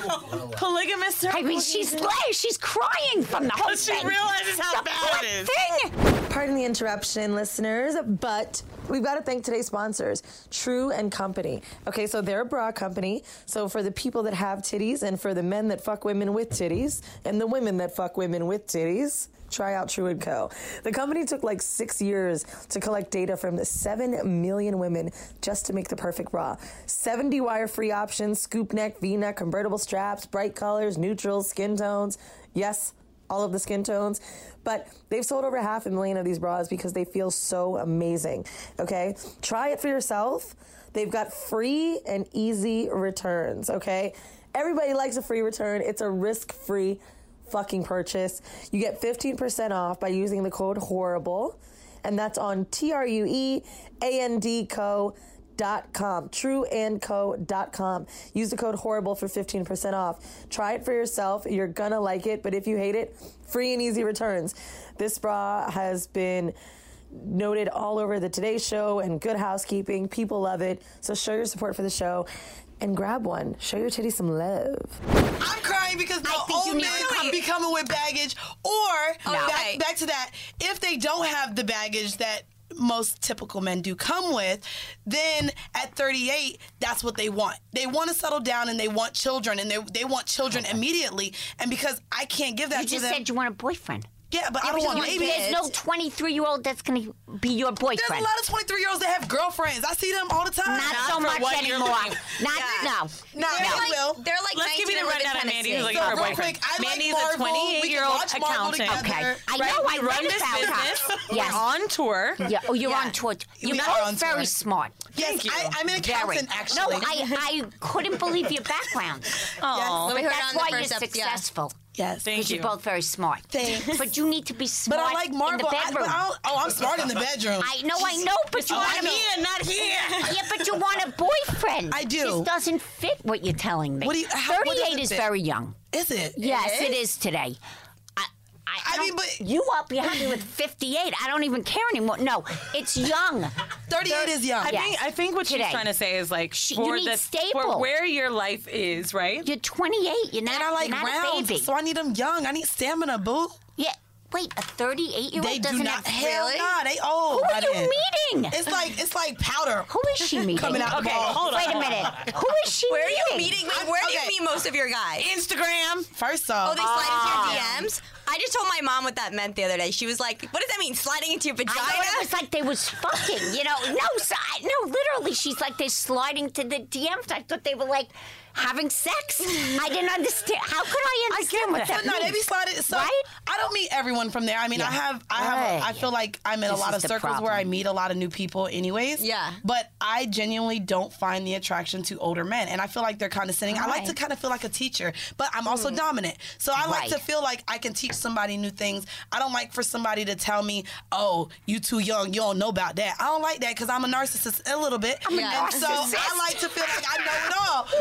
Polygamous. I mean, she's like, she's crying from the whole She thing. realizes how the bad poor it is. thing. Pardon the interruption, listeners, but we've got to thank today's sponsors, True and Company. Okay, so they're a bra company. So for the people that have titties and for the men that fuck women with titties and the women that fuck women with titties, try out True and Co. The company took like six years to collect data from the seven million women just to make the perfect bra. seventy wire-free options, scoop neck, V-neck, convertible straps, bright colors, neutrals, skin tones. Yes, all of the skin tones. But they've sold over half a million of these bras because they feel so amazing. Okay? Try it for yourself. They've got free and easy returns. Okay? Everybody likes a free return. It's a risk-free fucking purchase. You get fifteen percent off by using the code HORRIBLE. And that's on T R U E A N D co dot com, true and co dot com. Use the code HORRIBLE for fifteen percent off. Try it for yourself. You're gonna like it, but if you hate it, free and easy returns. This bra has been noted all over the Today Show and Good Housekeeping. People love it. So show your support for the show and grab one. Show your titties some love. I'm crying because the think you old need men to come- be coming with baggage, or No. back, back to that, if they don't have the baggage that most typical men do come with, then at thirty-eight, that's what they want. They want to settle down and they want children, and they they want children immediately. And because I can't give that You to just them, said you want a boyfriend. yeah, but I don't but you want want babies. kids. There's no twenty-three-year-old that's going to be your There's boyfriend. a lot of twenty-three-year-olds that have girlfriends. I see them all the time. Not, Not so for much what you're anymore. looking- Not, Yeah. no. No, They're they like, will. they're like Let's give me the nineteen and live rundown in of Mandy Tennessee. who's looking So for a real boyfriend. quick, I like Mandy's Marvel. a twenty-eight-year-old We can watch Marvel accountant. together. Okay. I Right? know, We I run read this about her. business. Yes. We're on tour. Yeah. Oh, you're Yeah. on tour. You're We are both on very tour. smart. Yes, Thank you. I, I'm an Very. accountant, actually. No, I, I couldn't believe your background. Oh, Let me hear it That's on the why you're first episode, yeah. successful. yes. thank Because you. you're both very smart. Thanks. But you need to be But smart I like Marvel. in the I, but bedroom. I don't, oh, I'm smart in the bedroom. I know, I know, but you Oh, want I to know. be. not here. Yeah, but you want a boyfriend. I do. This doesn't fit what you're telling me. What do you- how- what does it thirty-eight is fit? very young. Is it? Yes, it is today. I, I, I don't- mean, but- you up? You're happy with fifty-eight? I don't even care anymore. No, it's young. thirty-eight is young. I Yes. think I think what Today. she's trying to say is like She- for you need the stable. for where your life is, right? You're twenty-eight. You're not, And I like you're not a rounds, baby. so I need them young. I need stamina, boo. Yeah. Wait, a thirty-eight-year-old They do doesn't not. have. Hell Really? nah, they old. Who by are you then. meeting? It's like it's like powder. Who is she meeting? Coming out the Okay, ball. hold on. Wait a minute. Who is she Where are you meeting? meeting? Wait, where do Okay. you meet most of your guys? Instagram. First Oh, off, they slide into your D Ms? I just told my mom what that meant the other day. She was like, what does that mean, sliding into your vagina? I thought it was like they was fucking, you know. No, so I, no, literally, she's like they're sliding to the D Ms. I thought they were like having sex. I didn't understand. How could I understand what that no, they means? be sliding. So Right? I don't meet everyone from there. I mean, I Yeah. have, I have, I Right. feel like I'm in a This lot is of the circles problem. where I meet a lot of new people, anyways. Yeah. But I genuinely don't find the attraction to older men, and I feel like they're condescending. I like Right. to kind of feel like a teacher, but I'm also dominant. So I like Right. to feel like I can teach somebody new things. I don't like for somebody to tell me, "Oh, you too young, you don't know about that." I don't like that because I'm a narcissist a little bit. I'm a and so narcissist. I like to feel like I know it all. That I know is what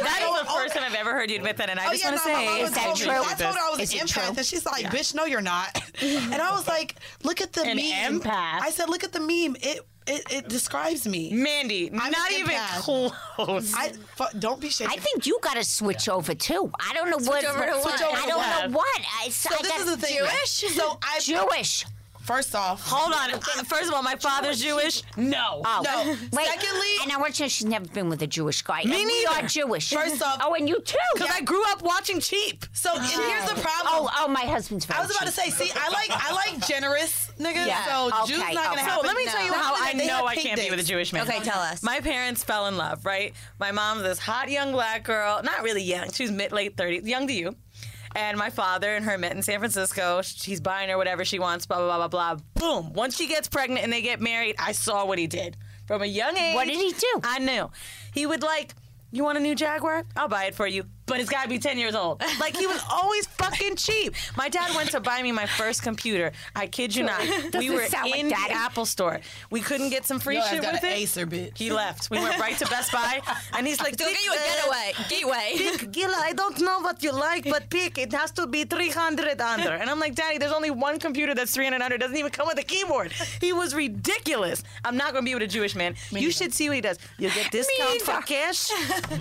first time I've ever heard you admit that, and I Oh, just yeah, want to no, my say, mama is that told me- true? I told her I was Is an it empath, true? and she's like, "Bitch, no, you're not." And I was like, "Look at the An meme." empath? I said, "Look at the meme. It it, it describes me." Mandy, I'm not an even empath. close. I f- don't be shaking. I think you got to switch over too. I don't know what. over to what? Switch over I to don't what? know what. I, so I this got is the thing. Jewish? So I Jewish. first off, Hold on. First of all, my father's Jewish. No. Oh. no. Wait, Secondly, and I want you to know she's never been with a Jewish guy. Me and we neither. are Jewish. First off- oh, and you too. Because I grew up watching Cheap. so and here's the problem. Oh, oh, my husband's very I was about to cheap. say, see, I like I like generous niggas. Yeah. So Okay, Jews not gonna okay. happen. So let me tell you No. how I They know have I pink can't be with a dicks. Jewish man. Okay, tell us. My parents fell in love, right? My mom's this hot young black girl, not really young. She was mid late thirties, young to you. And my father and her met in San Francisco. She's buying her whatever she wants, blah, blah, blah, blah, blah. Boom. Once she gets pregnant and they get married, I saw what he did. From a young age. What did he do? I knew. He would like, you want a new Jaguar? I'll buy it for you. But it's got to be ten years old. Like, he was always fucking cheap. My dad went to buy me my first computer. I kid you not. We Doesn't were sound like in the Daddy. Apple store. We couldn't get some free Yo, I shit got with an it. Acer, bitch. He left. We went right to Best Buy, and he's like, Go get you a getaway. Gateway. Pick, Gila, I don't know what you like, but pick. It has to be three hundred under. And I'm like, Daddy, there's only one computer that's three hundred under. It doesn't even come with a keyboard. He was ridiculous. I'm not going to be with a Jewish man. You neither. should see what he does. You get discount for cash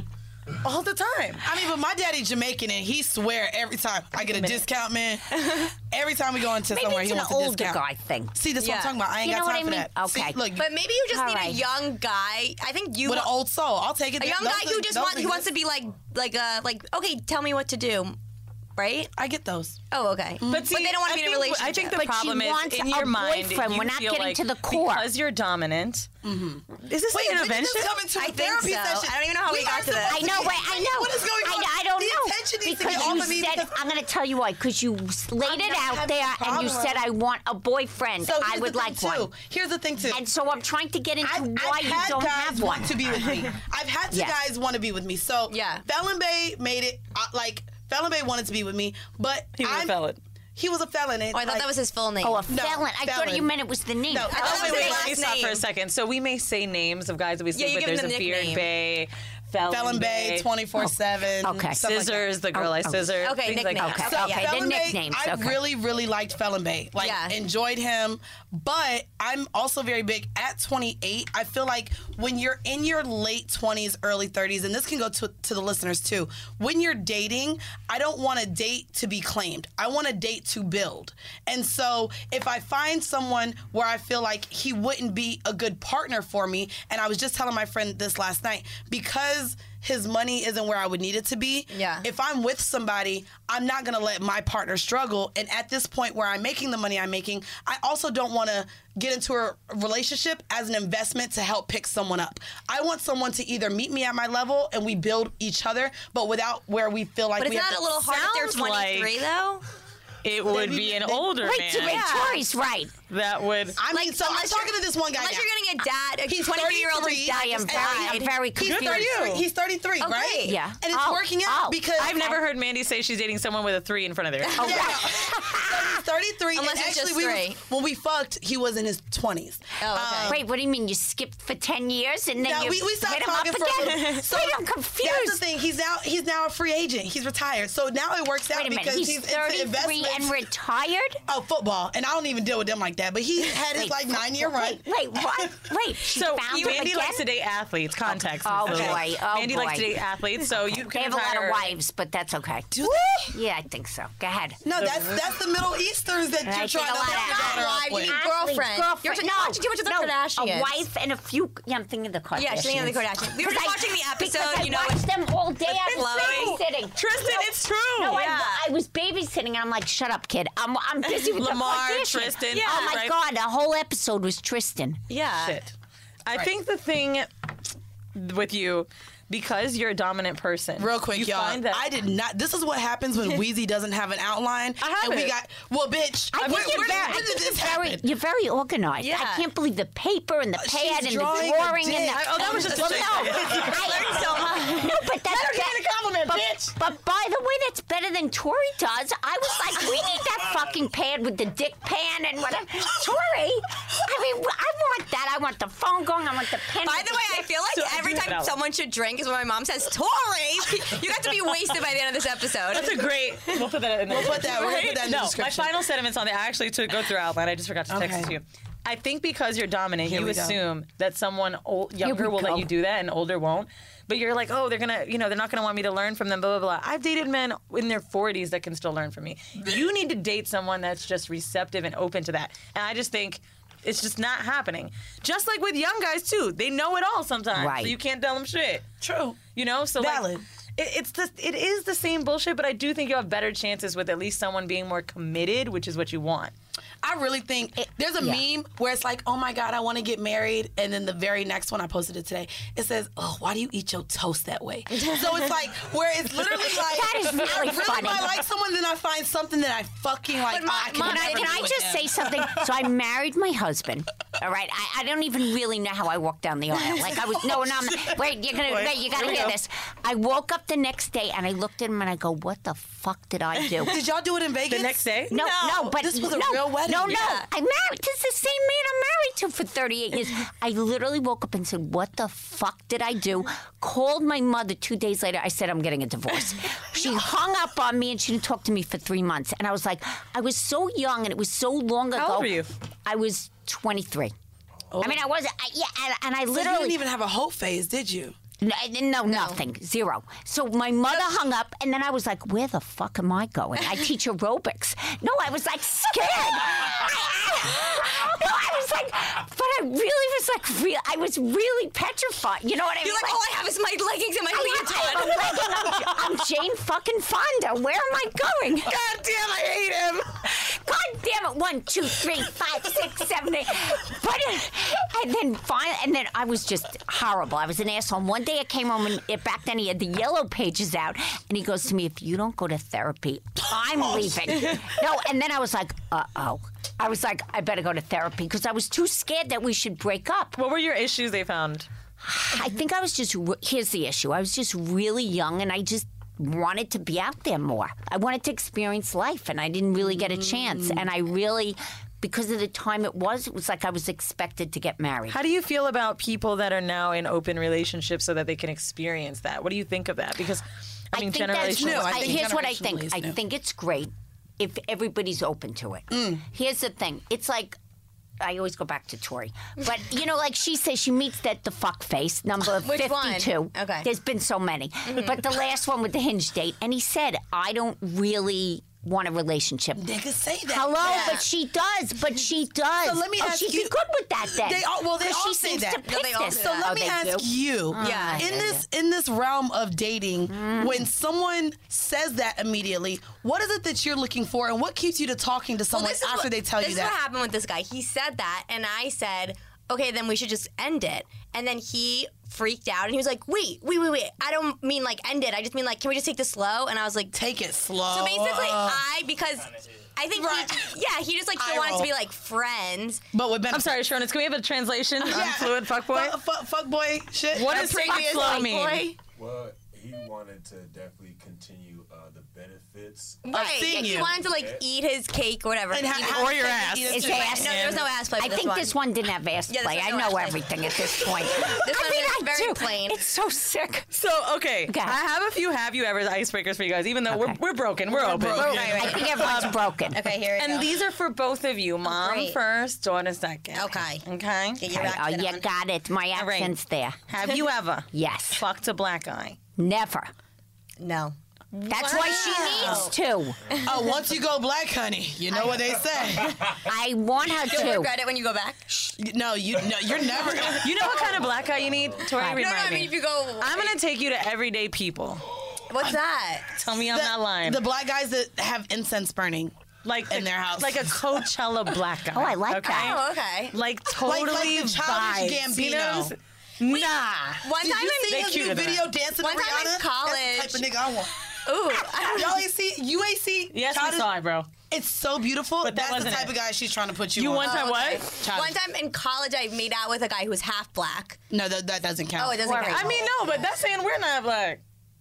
all the time. I mean, but my daddy Jamaican and he swear every time I get a discount, man. Every time we go into Maybe somewhere, it's he an wants a older discount. guy thing. See, this is what Yeah. I'm talking about. I ain't You got know what time I for mean? that. Okay. See, look, But maybe you just All need right. a young guy. I think you with an old soul, I'll take it. a young Those guy are- who just those wants who are- wants to be like like uh like okay, tell me what to do, right? I get those. Oh, okay. But, see, they don't want I to be in a think- relationship. I think the But she problem is wants in a your mind. boyfriend. you We're not feel getting like to the core. because you're dominant. Mm-hmm. Is this Wait, an when did intervention? this come into a I think therapy so. session? I don't even know how we got are to this. supposed I know, get- wait, I know. What is going on? I, I don't the know. attention needs because to get you off of me said, because I'm going to tell you why, because you laid I'm it not out having there a and you problem. said, I want a boyfriend. So I here's would the thing, like too. one. Here's the thing too. And so I'm trying to get into I've, why I've you had don't guys have one. want to be with me. I've had two Yes. guys want to be with me. So Yeah. Felon Bay made it uh, like Felon Bay wanted to be with me, but He was a I'm, felon. He was a felon. And, Oh, I thought like, that was his full name. Oh, a No, felon. I thought felon. you meant it was the name. No, I thought Oh, that wait, was wait, his let me last stop for a name. second. So we may say names of guys that we sleep you with. give There's them a the Beard nickname. Bay, Felon, Felon Bay, twenty-four seven. Okay. Scissors, the girl Oh, I oh. scissor. Okay, things like nicknames. that. Okay, So, okay, Felon the Bay, nicknames. I okay. really, really liked Felon Bay. Like, Yeah. enjoyed him. But I'm also very big at twenty-eight. I feel like when you're in your late twenties, early thirties, and this can go to, to the listeners too, when you're dating, I don't want to date to be claimed. I want to date to build. And so if I find someone where I feel like he wouldn't be a good partner for me, and I was just telling my friend this last night, because his money isn't where I would need it to be. Yeah. If I'm with somebody, I'm not going to let my partner struggle. And at this point where I'm making the money I'm making, I also don't want to get into a relationship as an investment to help pick someone up. I want someone to either meet me at my level and we build each other, but without where we feel like But we it's have not to- a little hard if they're Sounds like- twenty-three though. It would be an older Wait, man to make Tori's right. that would. I mean, Like, so I'm unless talking you're- to this one guy Unless now. you're getting a dad, a He's twenty-three-year-old whose thirty-three. dad I am just very, died. I'm very He's confused. thirty-three. He's thirty-three, Oh, right? great. Yeah. And it's Oh, working out oh. because I've never heard Mandy say she's dating someone with a three in front of their. Oh, Yeah. right. So he's thirty-three. Unless and it's actually just we three. was, when we fucked, he was in his twenties. Oh, okay. Um, Wait, what do you mean? You skipped for ten years and then Yeah, you we, we stopped hit him up talking for a again? little. So Wait, I'm confused. That's the thing. He's now he's now a free agent. He's retired. So now it works out Wait a minute. because He's he's into thirty-three investments. and retired? Oh, football, and I don't even deal with them like that. But he had his Wait, like nine year run. Wait, wait, what? Wait, she So found him Mandy again? likes to date athletes. Context. Oh, is the- boy. Oh, Mandy likes to boy. date athletes. So you They can have a lot retire- of wives, but that's okay. Do they? Yeah, I think so. Go ahead. No, that's that's the Middle Easterns that I you're think trying a to lot hook of your daughter wives, up you with. need Athletes, girlfriend. girlfriend. You're no, watching too much of the no, Kardashians. A wife and a few. Yeah, I'm thinking the Kardashians. Yeah, she's thinking of the Kardashians. We were just Because I- watching the episode, because I you know, watched with- them all day. I was Chloe. babysitting. Tristan, it's true. No, Yeah. I, I was babysitting, and I'm like, "Shut up, kid! I'm I'm busy with Lamar, the Kardashians." Tristan, Oh my right? God, the whole episode was Tristan. Yeah. Shit. I Right. think the thing with you, because you're a dominant person. Real quick, you y'all. find that I did not. This is what happens when Wheezy doesn't have an outline. I have and we it. got. Well, bitch. I where, think you're where, very, when I did think this you're very, happen? you're very organized. Yeah. I can't believe the paper and the pad she's and the drawing a drawing and dick. the. Oh, that was just a well, dick. no, I learned so much. No, but that's that, compliment, but, bitch. But by the way, that's better than Tori does. I was like, we need that fucking pad with the dick pan and whatever. Tori, I mean, I want that. I want the phone going. I want the pen. By the way, I feel like So every do it time out. someone should drink is when my mom says, Tori, you got to be wasted by the end of this episode. That's a great. We'll put that in there. We'll put that- we're gonna put that in the no, description. my final sentiments on it. I actually took go through outline. I just forgot to text Okay. it to you. I think because you're dominant, Here you we go. assume that someone old, younger we will go. let you do that and older won't. But you're like, oh, they're gonna, you know, they're not gonna want me to learn from them. Blah blah blah. I've dated men in their forties that can still learn from me. You need to date someone that's just receptive and open to that. And I just think. It's just not happening. Just like with young guys too, they know it all sometimes. Right. So you can't tell them shit. True. You know, so Valid. like, it, it's the it is the same bullshit, but I do think you have better chances with at least someone being more committed, which is what you want. I really think there's a yeah. meme where it's like, oh my God, I want to get married. And then the very next one, I posted it today, it says, oh, why do you eat your toast that way? So it's like, where it's literally like, That is really I really funny. might like someone, then I find something that I fucking like. But oh, I can Mom, Can I, never can be I with just him. say something? So I married my husband. All right, I, I don't even really know how I walked down the aisle. Like I was no, no. I'm, wait, you're gonna wait. You gotta Here we hear go. this. I woke up the next day and I looked at him and I go, "What the fuck did I do?" Did y'all do it in Vegas? The next day? No, no, No, but this was a no, real wedding. No, no, Yeah. I married. This is the same man I'm married to for thirty-eight years. I literally woke up and said, "What the fuck did I do?" Called my mother two days later. I said, "I'm getting a divorce." She hung up on me and she didn't talk to me for three months. And I was like, I was so young and it was so long ago. How old were you? I was twenty-three. I mean, I wasn't. I, yeah, and, and I So you literally didn't even have a hope phase, did you? no, no, nothing. Zero. So my mother hung up, and then I was like, where the fuck am I going? I teach aerobics. No, I was like scared. No, I was like, but I really was like, real. I was really petrified. You know what I mean? You're like, all I have is my leggings and my I have- leotard. I'm, legging, I'm, I'm Jane fucking Fonda. Where am I going? God damn, I hate him. God damn it! One, two, three, five, six, seven, eight. But and then finally, and then I was just horrible. I was an asshole. And one day I came home and it, back then he had the yellow pages out, and he goes to me, "If you don't go to therapy, I'm leaving." No, and then I was like, "Uh oh." I was like, I better go to therapy because I was too scared that we should break up. What were your issues they found? I think I was just, re- here's the issue. I was just really young and I just wanted to be out there more. I wanted to experience life and I didn't really get a chance. And I really, because of the time it was, it was like I was expected to get married. How do you feel about people that are now in open relationships so that they can experience that? What do you think of that? Because, I mean, think that's generational. new. I I- think here's what I generationally think. is I new. think it's great if everybody's open to it. Mm. Here's the thing. It's like, I always go back to Tori. But, you know, like she says, she meets that the fuck face, number Which one? fifty-two. Okay. There's been so many. But the last one with the hinge date, and he said, I don't really want a relationship. Niggas say that. Hello, Yeah. but she does. But she does. So let me oh, ask she'd you- be good with that then. They all- well, they 'Cause all she say seems that. to No, pick they all this. say So that. let Oh, me they ask do? you, Yeah. in this in this realm of dating, when someone says that immediately, what is it that you're looking for, and what keeps you to talking to someone this is after what- they tell this you is what that? happened with this guy. He said that, and I said, okay, then we should just end it. And then he freaked out, and he was like, wait, wait, wait, wait. I don't mean like end it. I just mean like, can we just take this slow? And I was like, Take it slow. so basically, Uh, I, because I think, Right. he, yeah, he just like still Eye wanted roll. to be like friends. but with I'm sorry, Sharon, can we have a translation on fluid fuckboy? Fuck, fuck, fuck boy shit. What A does previous fuck flow fuck mean? boy. Well, he wanted to definitely continue uh, the benefits. Right. seeing He you. wanted to like eat his cake or whatever. And ha- Eat- ha- Or your take it, ass. eat it It's too. ass. no, there was no ass play for I this think one. this one didn't have ass Yeah, this play. one I no know ass play. everything at this point. This I one mean, is I very do. plain. It's so sick. So, okay, Okay. I have a few have you ever icebreakers for you guys, even though Okay. we're, we're broken. We're open. broken. Right, right. I think everyone's broken. Okay, here we And go. these are for both of you. Mom great. first, daughter second. Okay. Okay. Get your Okay, oh, accent you on. got it. My All right. accent's there. Have you ever Yes. fucked a black guy? Never. No. That's why she needs to. Oh, once you go black, honey, you know what they say. I want her You'll to. regret it when you go back. No, you no, you're never. You know what kind of black guy you need? Tori, No, no, remind No, no, I me. mean if you go. I'm gonna take you to everyday people. What's that? Tell me I'm the, not lying. The black guys that have incense burning. like in the- their house. like a Coachella black guy. Oh, I like okay? that. Oh, okay. Like totally like the Childish vibes, Gambino. you know? Nah. One Did time you in see They his cuter new than video that. dancing One with time in Rihanna? college- That's the type of nigga I want. Ooh, I Y'all ain't see? You ain't see? Yes, we Childish- saw it, bro. It's so beautiful. But that That's the wasn't type it. of guy she's trying to put you, You on. one time Oh, okay. what? Childish. One time in college, I made out with a guy who was half black. No, that, that doesn't count. Oh, it doesn't Worry. count. I mean, no, but that's saying we're not black.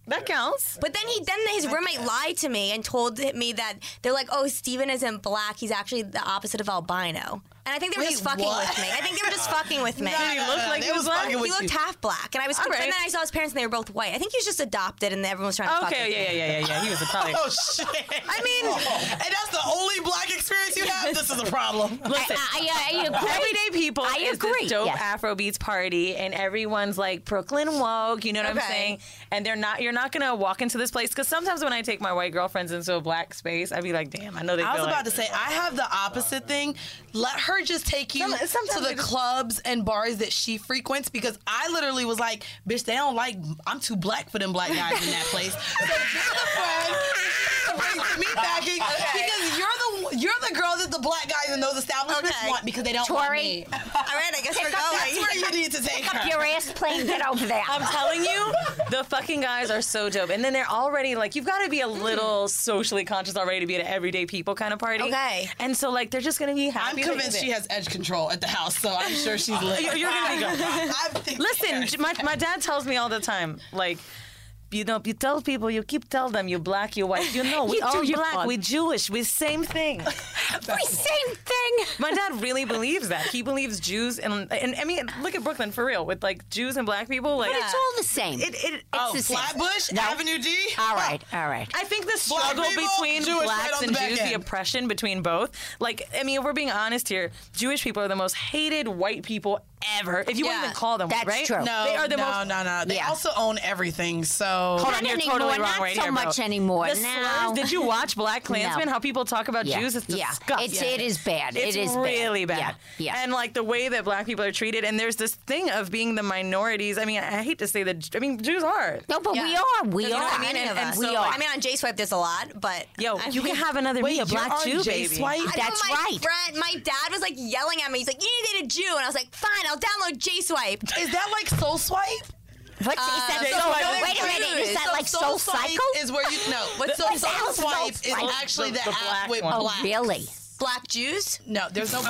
That counts. But then he, then his roommate lied to me and told me that they're like, oh, Steven isn't black. He's actually the opposite of albino. And I think they were Wait, just fucking what? with me. I think they were just fucking with me. Nah, Did he look like they he was was black? fucking He with looked you. half black, and I was. All But right. then I saw his parents, and they were both white. I think he was just adopted, and everyone was trying to fuck Okay, with yeah, me. yeah, yeah, yeah, yeah. He was probably. Oh shit! I mean, and that's the only black experience you have. This is a problem. Listen, I, I, I agree. Everyday People I is agree. this dope Yes. Afrobeats party, and everyone's like Brooklyn woke. You know what I'm Okay. saying? And they're not. You're not gonna walk into this place because sometimes when I take my white girlfriends into a black space, I'd be like, damn, I know they. I was feel about like, to say I have the opposite thing. Let her just take you Some- sometimes to the they just- clubs and bars that she frequents because I literally was like, bitch, they don't like. I'm too black for them black guys in that place. So you're the friend. Bring me backing because you're the you're the girl that the black guys in those establishments Okay. want because they don't want Tori. me. All right, I guess we're That's going. where you need to take her. Your ass plane, get over there. I'm telling you, the fucking guys are so dope. And then they're already like, you've got to be a little socially conscious already to be at an everyday people kind of party. Okay. And so like they're just gonna be happy. I'm that convinced you're she has edge control at the house, so I'm sure she's lit. You're- you're gonna be good. I think Listen, yes. my, my dad tells me all the time, like, you know, you tell people, you keep tell them you black, you white. You know, we You do all your black, fun. we Jewish, we same thing. We same thing. My dad really believes that. He believes Jews and and I mean, look at Brooklyn for real with like Jews and black people. Like, It's all the same. it, it, Oh, the same. Flatbush, No. Avenue D. all right, all right. I think the Black struggle people, between Jewish right blacks on and the back Jews, the end. oppression between both. Like, I mean, if we're being honest here, Jewish people are the most hated white people ever. If you Yeah. wouldn't even call them That's white, right? true. No, They are the no, most. no, no. They Yeah. also own everything. So Hold on, Not you're anymore, totally wrong not right so here, bro. much anymore. The Now- slurs, did you watch Black Klansman? No. How people talk about Yeah. Jews? It's yeah. disgusting. It's, it is bad. It's it is really bad. bad. Yeah. yeah. And like the way that black people are treated, and there's this thing of being the minorities. I mean, I hate to say that. I mean, Jews are. no, but we Yeah. are. We You know are. what I mean? And- Of and us. so, we like, are. I mean, on J Swipe, there's a lot, but Yo, I you mean, can have another me, a Wait, black you're on Jew, J baby. Swipe? I know That's my right. Friend, my dad was like yelling at me. He's like, "You need to get a Jew," and I was like, "Fine, I'll download J Swipe." is that like Soul Swipe? What's, is that Uh, so, so wait wait a minute. Is that like Soul Swipe Cycle? is where you no. What The- Soul, What's that? Soul Soul Swipe is Swipe. actually The- the, the app black with one. black. Really? Black Jews? No, there's no.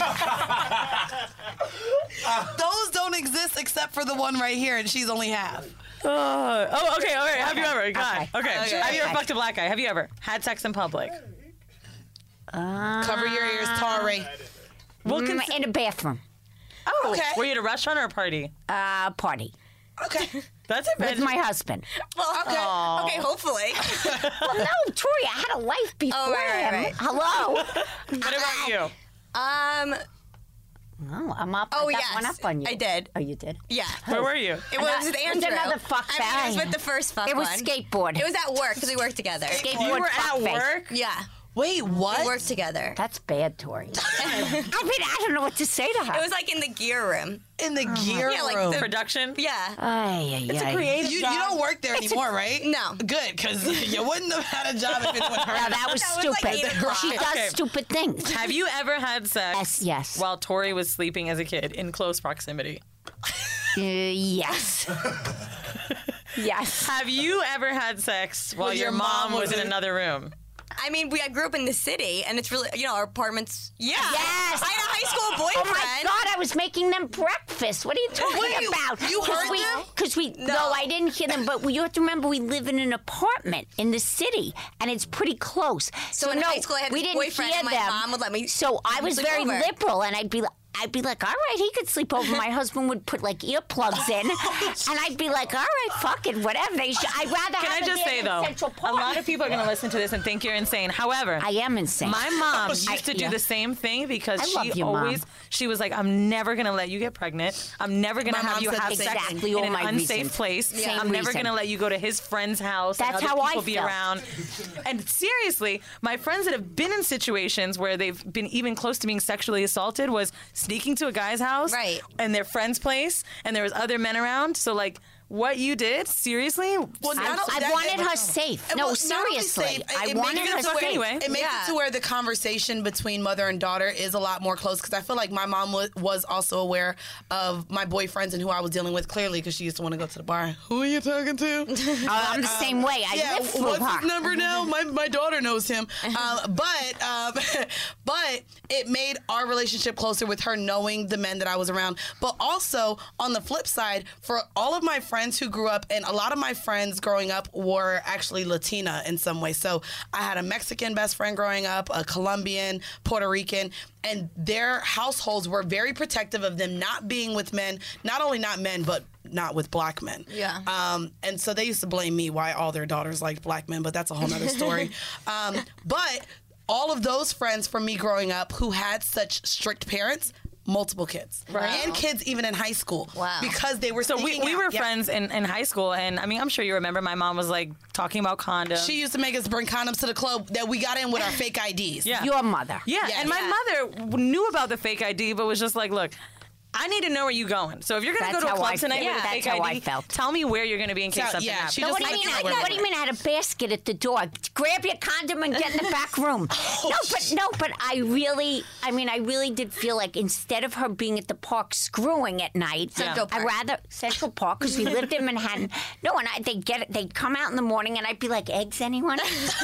Those don't exist except for the one right here, and she's only half. Uh, oh, okay, all right. Have you ever? God. Okay. Okay. Okay. Have you ever Okay. fucked a black guy? Have you ever had sex in public? Cover your ears, Tari. Well, Mm, cons- in a bathroom. oh, okay. Were you at a restaurant or a party? Uh, party. Okay. That's a With bit. my husband. Well, okay. Aw. Okay, hopefully. Well, no, Tori, I had a life before Oh, right, right, him. right. Hello. What about you? um. Oh, I'm up. Oh I got yes, one up on you. I did. Oh, you did? Yeah. Where were you? It was with it was Andrew. another fuck I mean, it was bang. with the first fuck It was one. skateboard. It was at work because we worked together. Skateboard You were fuck at face. work. Yeah. Wait, what? We worked together. That's bad, Tori. I mean, I don't know what to say to her. It was like in the gear room. In the gear Yeah, like room. the- Production. Yeah. Ay, ay, It's a ay. creative you, you job. don't work there anymore, right? No. Good, because you wouldn't have had a job if it went her. Now, that was That was like stupid. eight o'clock. She does Okay. stupid things. Have you ever had sex? Yes, yes. While Tori was sleeping as a kid in close proximity. Uh, yes. yes. Have you ever had sex while With your, your mom, mom was was in in- another room? I mean, we I grew up in the city, and it's really, you know, our apartments. Yeah. Yes. I had a high school Oh boyfriend. my God! I was making them breakfast. What are you talking Wait, about? you heard we, them? Because we no. I didn't hear them. But you have to remember, we live in an apartment in the city, and it's pretty close. So in no, high school, I had we this didn't boyfriend, hear and my them. mom would let me So I was sleep very over. liberal, and I'd be like. I'd be like, all right, he could sleep over. My husband would put like earplugs in, and I'd be like, all right, fuck it, whatever. They should, I'd rather Can have I it just there say than though, Central a Park. lot of people are going to listen to this and think you're insane. However, I am insane. my mom I- used to do yeah. the same thing because I she love you, Mom. always she was like, I'm never gonna let you get pregnant. I'm never gonna My have mom you said have the sex exactly in all an my unsafe reasons. place. Same I'm never reason. gonna let you go to his friend's house. That's and other how I people be felt. around. And seriously, my friends that have been in situations where they've been even close to being sexually assaulted was sneaking to a guy's house Right. and their friend's place, and there was other men around. So like, what you did, seriously? Well, I, not- I that- wanted that- her safe. And No, well, not only seriously. safe, I it wanted makes her it to where- safe. anyway. It makes Yeah. it to where the conversation between mother and daughter is a lot more close because I feel like my mom was, was also aware of my boyfriends and who I was dealing with clearly because she used to want to go to the bar. Who are you talking to? Oh, I'm the same way. I yeah, live through what's her. his number now? My my daughter knows him. Um, but um, but it made our relationship closer with her knowing the men that I was around. But also on the flip side, for all of my friends friends who grew up, and a lot of my friends growing up were actually Latina in some way. So I had a Mexican best friend growing up, a Colombian, Puerto Rican, and their households were very protective of them not being with men, not only not men, but not with black men. Yeah. Um, and so they used to blame me why all their daughters liked black men, but that's a whole nother story. um, but all of those friends from me growing up who had such strict parents, multiple kids. Right. And kids even in high school. Wow. Because they were So we, sneaking we out. were Yep. friends in, in high school, and I mean, I'm sure you remember my mom was like talking about condoms. She used to make us bring condoms to the club that we got in with our fake I Ds. Yeah. Your mother. Yeah, Yeah. and my Yeah. mother knew about the fake I D, but was just like, look, I need to know where you're going. So if you're going to That's go to a how club I tonight feel. with a That's fake how I D, I felt. tell me where you're going to be in case So, something yeah, happens. she No, just what do you let mean? us I, know where what do we you mean? I had a basket at the door. Grab your condom and get in the back room. Oh, no, but no, but I really, I mean, I really did feel like instead of her being at the park screwing at night, Central I Park. rather Central Park because we lived in Manhattan. No, and I, they'd get it. They'd come out in the morning, and I'd be like, "Eggs, anyone?"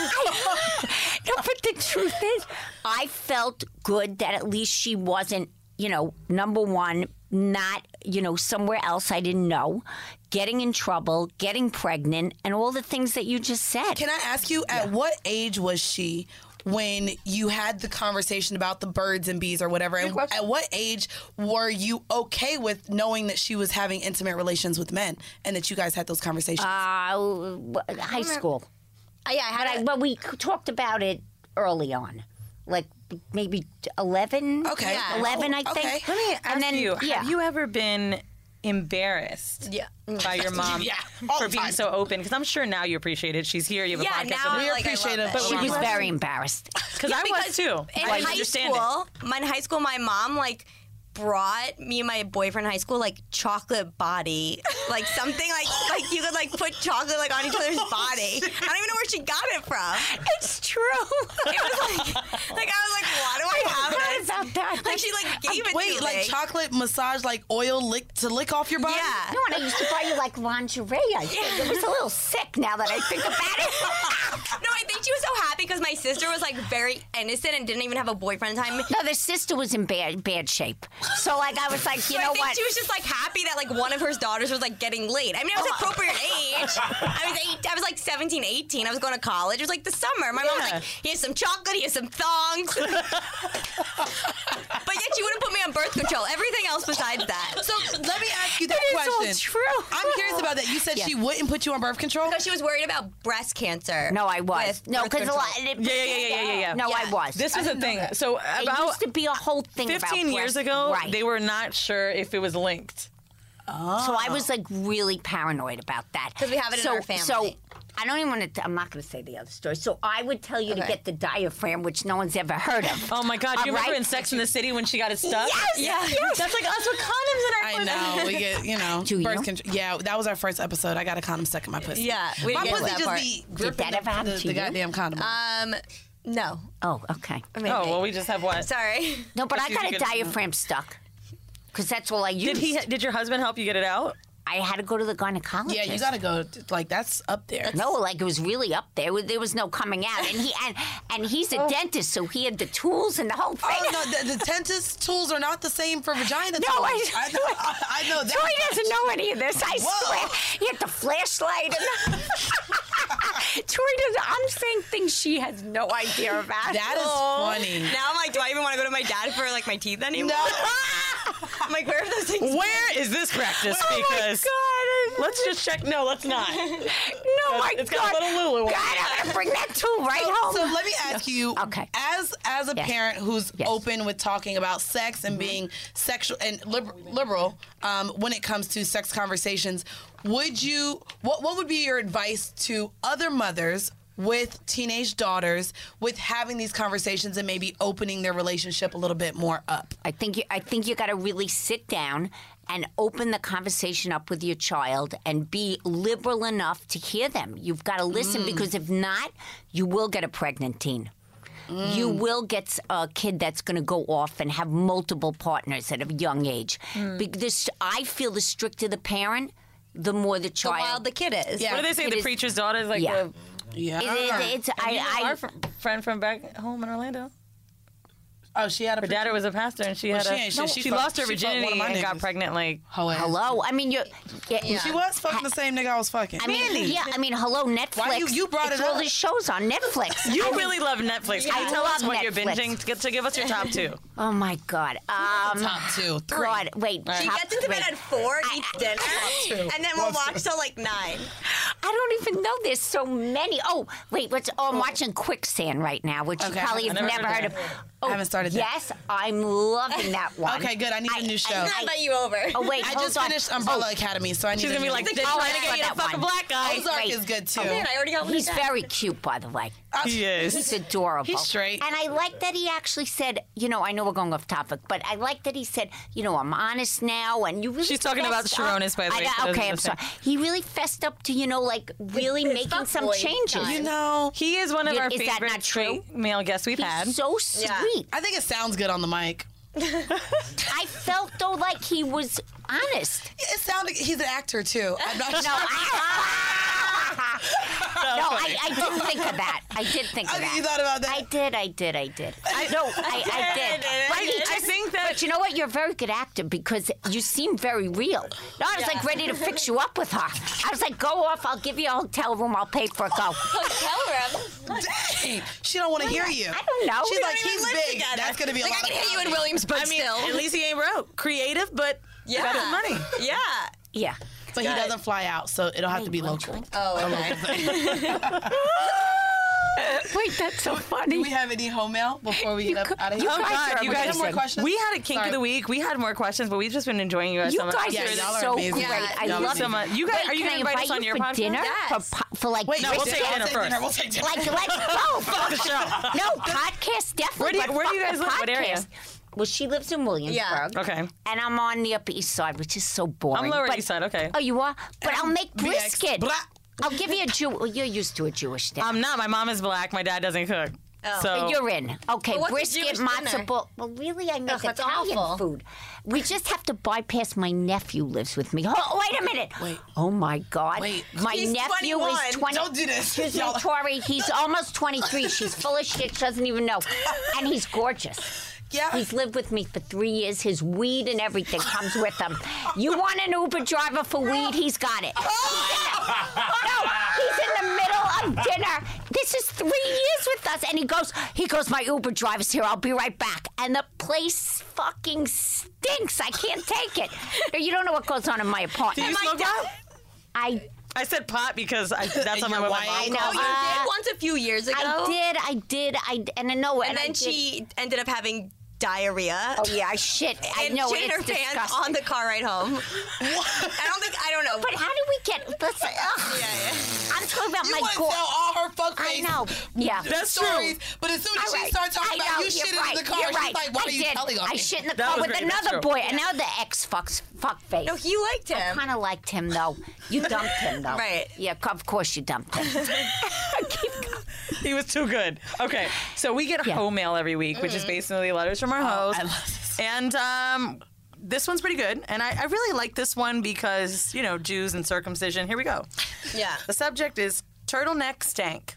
I, no, but the truth is, I felt good that at least she wasn't, you know, number one, not, you know, somewhere else I didn't know, getting in trouble, getting pregnant, and all the things that you just said. Can I ask you, at what age was she when you had the conversation about the birds and bees or whatever? And at what age were you okay with knowing that she was having intimate relations with men and that you guys had those conversations? Uh, high school. Uh, yeah, I But, had I, a, but we talked about it early on, like maybe eleven. Okay. Yeah. eleven, I Oh, think. okay. Let me ask And then, you, yeah. have you ever been embarrassed yeah. by your mom Yeah, all for the being time. so open? Because I'm sure now you appreciate it. She's here. You have a Yeah, podcast. now with we her. like, I appreciate love it, it. but She we was were- very embarrassed. Because I was too. In Like, high understand it. school, my in high school, my mom like brought me and my boyfriend in high school like chocolate body, like something like like you could like put chocolate like on each other's body. I don't even know where she got it from. It's true. It was like like I was like, why do I have What this? about that? Like she like gave it Wait, to like me. chocolate massage, like oil lick to lick off your body? Yeah. No, and I used to buy you like lingerie. I think it was a little sick now that I think about it. No, I think she was so happy because my sister was like very innocent and didn't even have a boyfriend at the time. No, the sister was in bad bad shape. So like I was like, you So know I think what? she was just like happy that like one of her daughters was like getting laid. I mean, I was appropriate age. I was eight, I was like seventeen, eighteen. I was going to college. It was like the summer. My mom was Yeah. like, here's some chocolate, here's some thongs. But yet she wouldn't put me on birth control. Everything else besides that. So let me ask you that That is all question. true. I'm curious about that. You said she wouldn't put you on birth control? Because she was worried about breast cancer. No, I was. with No, birth because a control. lot. It, Yeah, yeah, yeah, yeah, yeah, yeah. No, I Yeah. was. This was the thing. So it about used to be a whole thing about fifteen years breast- ago, right. they were not sure if it was linked. So I was like really paranoid about that 'Cause we have it in so, our family. So I don't even want to. I'm not going to say the other story. So I would tell you to Okay. get the diaphragm, which no one's ever heard of. Oh my God! Do you All remember right? in Sex in the City when she got it stuck? Yes, Yeah. yes. That's like us with condoms in our I pussy. know. We get, you know, Do birth you? control. Yeah, that was our first episode. I got a condom stuck in my pussy. Yeah, we My didn't get pussy that just part. be gripping that ever the, happen the, to the you? goddamn condom. Um, no. Oh, okay. Maybe. Oh well, we just have one. Sorry. No, but But I you got a could- diaphragm stuck because that's all I used. Did he? Did your husband help you get it out? I had to go to the gynecologist. yeah, you got to go. to- Like, that's up there. No, like it was really up there. There was no coming out, and he and and he's a dentist, so he had the tools and the whole thing. Oh, no, the, the dentist tools are not the same for vagina No, tools. I- I, know, I, I know that. Troy doesn't know any of this. I Whoa. swear. He had the flashlight. And Troy doesn't. I'm saying things she has no idea about. That is funny. Now I'm like, do I even want to go to my dad for like my teeth anymore? I'm like, where are those things? Where is this practice? Oh my Because God. let's just check. No, let's not. No, my It's God. got a little Lulu on it. God, I'm gonna bring that tool right So, home. so let me ask you, Okay. as as a Yes. parent who's Yes. open with talking about sex and being sexual and liber- liberal um, when it comes to sex conversations, would you what what would be your advice to other mothers with teenage daughters with having these conversations and maybe opening their relationship a little bit more up? I think you, I think you got to really sit down and open the conversation up with your child and be liberal enough to hear them. You've got to listen because if not, you will get a pregnant teen. You will get a kid that's going to go off and have multiple partners at a young age. Because I feel the stricter the parent, the more the The child. wild the kid is. Yeah. What do they say? It The is- preacher's daughter is like Yeah. the. Yeah. It- it- it's, You know I, our I, fr- friend from back home in Orlando. Oh, she had a Her dad was a pastor, and she Well, had she a. ain't shit. She she fucked- lost her she fucked one virginity of my and got niggas. pregnant. Like, Hoe ass. Hello? I mean, you. Yeah, She was fucking the same nigga I was fucking. I mean, yeah, I mean, hello, Netflix. Why you- you brought it's it all up. these shows on Netflix. you I mean, really love Netflix. Can I you tell us love what you're Netflix. binging to, get, to give us your top two? Oh my God. Um, top two, three. God, wait. She top gets into bed three. at four, I- eats dinner, and then we'll watch till like nine. I don't even know. There's so many. Oh, wait. What's? Oh, I'm watching Quicksand right now, which Okay. you probably I have never never heard heard of of. it. Oh, I haven't started that. Yes, I'm loving that one. Okay, good. I need a new show. I'm gonna invite you over. Oh wait, I hold just on. finished Umbrella Oh, Academy, so I need She's a gonna be new- like, they're Oh, trying to I get you saw to that fuck a one. black guy. Ozark Wait. is good too. Man, I already got one. He's of that. very cute, by the way. He is. He's adorable. He's straight. And I like that he actually said, you know, I know we're going off topic, but I like that he said, you know, I'm honest now, and you really. She's talking about fessed Sharonis, up. by the way, I, for those okay, who I'm listen. sorry. He really fessed up to, you know, like really His making some fuckboy changes. time. You know, He is one of Yeah, our is that favorite not true? straight male guests we've He's had. so sweet. Yeah. I think it sounds good on the mic. I felt though like he was honest. It sounded. He's an actor too. I'm not No, sure. I, no, I, I did think of that. I did think of Okay, that. you thought about that? I did. I did. I did. I, no, I, I did. But he I just- think that- But you know what? You're a very good actor because you seem very real. No, I was like ready to fix you up with her. I was like, go off. I'll give you a hotel room. I'll pay for it. Go. Hotel room. Dang, she don't want to hear you. I don't know. She's We like, don't even he's live big. together. That's gonna be a Like, lot I can of hit you in comedy. Williamsburg I mean, still. at least he ain't broke. Creative, but yeah. got his money. Yeah. Yeah. But he doesn't fly out, so it'll have to be local. Oh, okay. Wait, that's so Do funny. we have any home mail before we get up out of here? Oh guys God, are you We guys have more questions. We had a kink Sorry. of the week. We had more questions, but we've just been enjoying you guys You so much. guys Yeah, are y'all are so amazing. great. Yeah, I y'all love are so much. You guys, Wait, are you can going to I invite us on you your for podcast? dinner? Yes. For, po- for like Wait, No, we'll wait, take we'll dinner take first. dinner. We'll take dinner. Like, let's go. Fuck the show. No, podcast definitely. Where do you- but where do you fuck guys the live? What area? podcast. Well, she lives in Williamsburg. Yeah. Okay. And I'm on the Upper East Side, which is so boring. I'm Lower but- East Side, okay. Oh, you are? But I'll make B X. brisket. Blah. I'll give you a Jew. Well, you're used to a Jewish thing. I'm not. My mom is black. My dad doesn't cook. Oh. So But you're in. Okay, But what's a brisket, Jewish matzo dinner? ball. Well, really, I make Ugh, that's Italian awful. food. We just have to bypass my nephew lives with me. Oh, wait a minute. Wait. Oh, my God. Wait. My He's nephew twenty-one. is twenty. Don't do this. Excuse me, Y'all- Tori. He's almost twenty-three. She's full of shit. She doesn't even know. And he's gorgeous. Yeah. He's lived with me for three years. His weed and everything comes with him. You want an Uber driver for weed? He's got it. No, he's in the middle of dinner. This is three years with us, and he goes, he goes, my Uber driver's here. I'll be right back. And the place fucking stinks. I can't take it. You don't know what goes on in my Do apartment. you My smoke dad- pot? I I said pot because I, that's something your what my wife- mom I know. calls You it. Uh, did once a few years ago. I did, I did, I and I know it. And I then did- she ended up having diarrhea. Oh yeah, I shit. I and know shit in it's her pants disgusting. on the car ride home. I don't think I don't know. But how do we get? Listen, ugh. yeah, yeah. I'm talking about You my want to gore. tell all her fuck I face know. Yeah. That's stories, true. but as soon as All she right. starts talking I about know, you you're shit right, in the car, you're she's right. like, "What I are you did. telling on I me?" shit in the That car was with great, that's another true. boy, and now the ex fucks fuck face. No, he liked I him. kind of liked him though. You dumped him though. Right. Yeah, of course you dumped him. Keep going. He was too good. Okay, so we get Yeah. home mail every week, which is basically letters from our host. I love this. And um, this one's pretty good. And I, I really like this one because, you know, Jews and circumcision. Here we go. Yeah. The subject is turtleneck stank.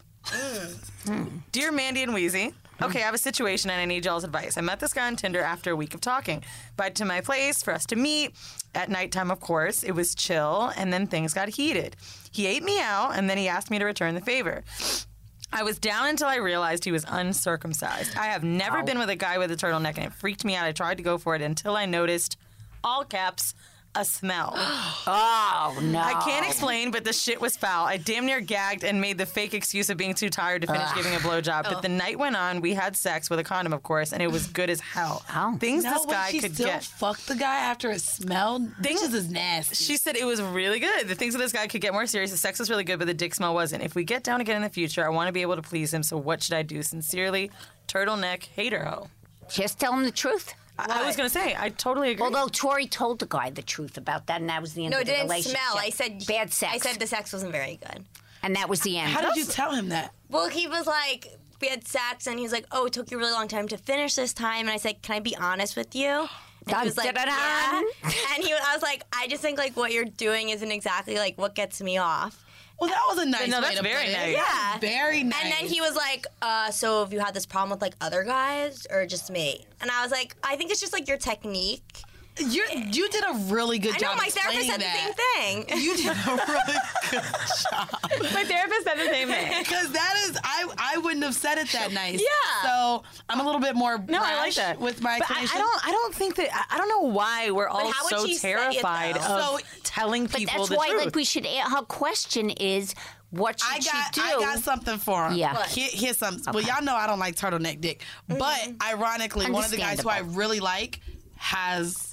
Dear Mandy and Wheezy, okay, I have a situation and I need y'all's advice. I met this guy on Tinder after a week of talking. Invited to my place for us to meet. At nighttime, of course, it was chill, and then things got heated. He ate me out, and then he asked me to return the favor. I was down until I realized he was uncircumcised. I have never been with a guy with a turtleneck, and it freaked me out. I tried to go for it until I noticed, all caps, a smell. Oh no. I can't explain, but the shit was foul. I damn near gagged and made the fake excuse of being too tired to finish giving a blowjob. But the night went on. We had sex with a condom, of course, and it was good as hell. Oh. Things No, this but guy she could still get. fucked the guy after it smelled. Things- Bitches is nasty. She said it was really good. The things that this guy could get more serious. The sex was really good, but the dick smell wasn't. If we get down again in the future, I want to be able to please him. So what should I do? Sincerely, turtleneck hater ho. Just tell him the truth. I, I was gonna say I totally agree. Although Tori told the guy the truth about that, and that was the end No, of it the didn't relationship. smell. I said bad sex. I said the sex wasn't very good. and that was the end. How did you tell him that? Well, he was like, we had sex, and he was like, oh, it took you a really long time to finish this time. And I said, can I be honest with you? And Dun, he was like, dun, dun, yeah. dun. And he, I was like, I just think like what you're doing isn't exactly like what gets me off. Well, that was a nice No, way that's to very put it. nice. That was very nice. And then he was like, uh, so have you had this problem with like other guys or just me? And I was like, I think it's just like your technique. You you did a really good I job. know, my therapist said explaining the same thing. You did a really good job. My therapist said the same thing. Because that is, I I wouldn't have said it that nice. Yeah. So I'm a little bit more No, I like brash that. with my But I, explanation. I don't. I don't think that. I- I don't know why we're all how would so she say it, terrified though? of So- telling But people that's the why, truth. like, we should. Her question is, what should I got she do? I got something for him. Yeah. What? Here, here's something. Well, y'all know I don't like turtleneck dick, but ironically, one of the guys who I Understandable. really like has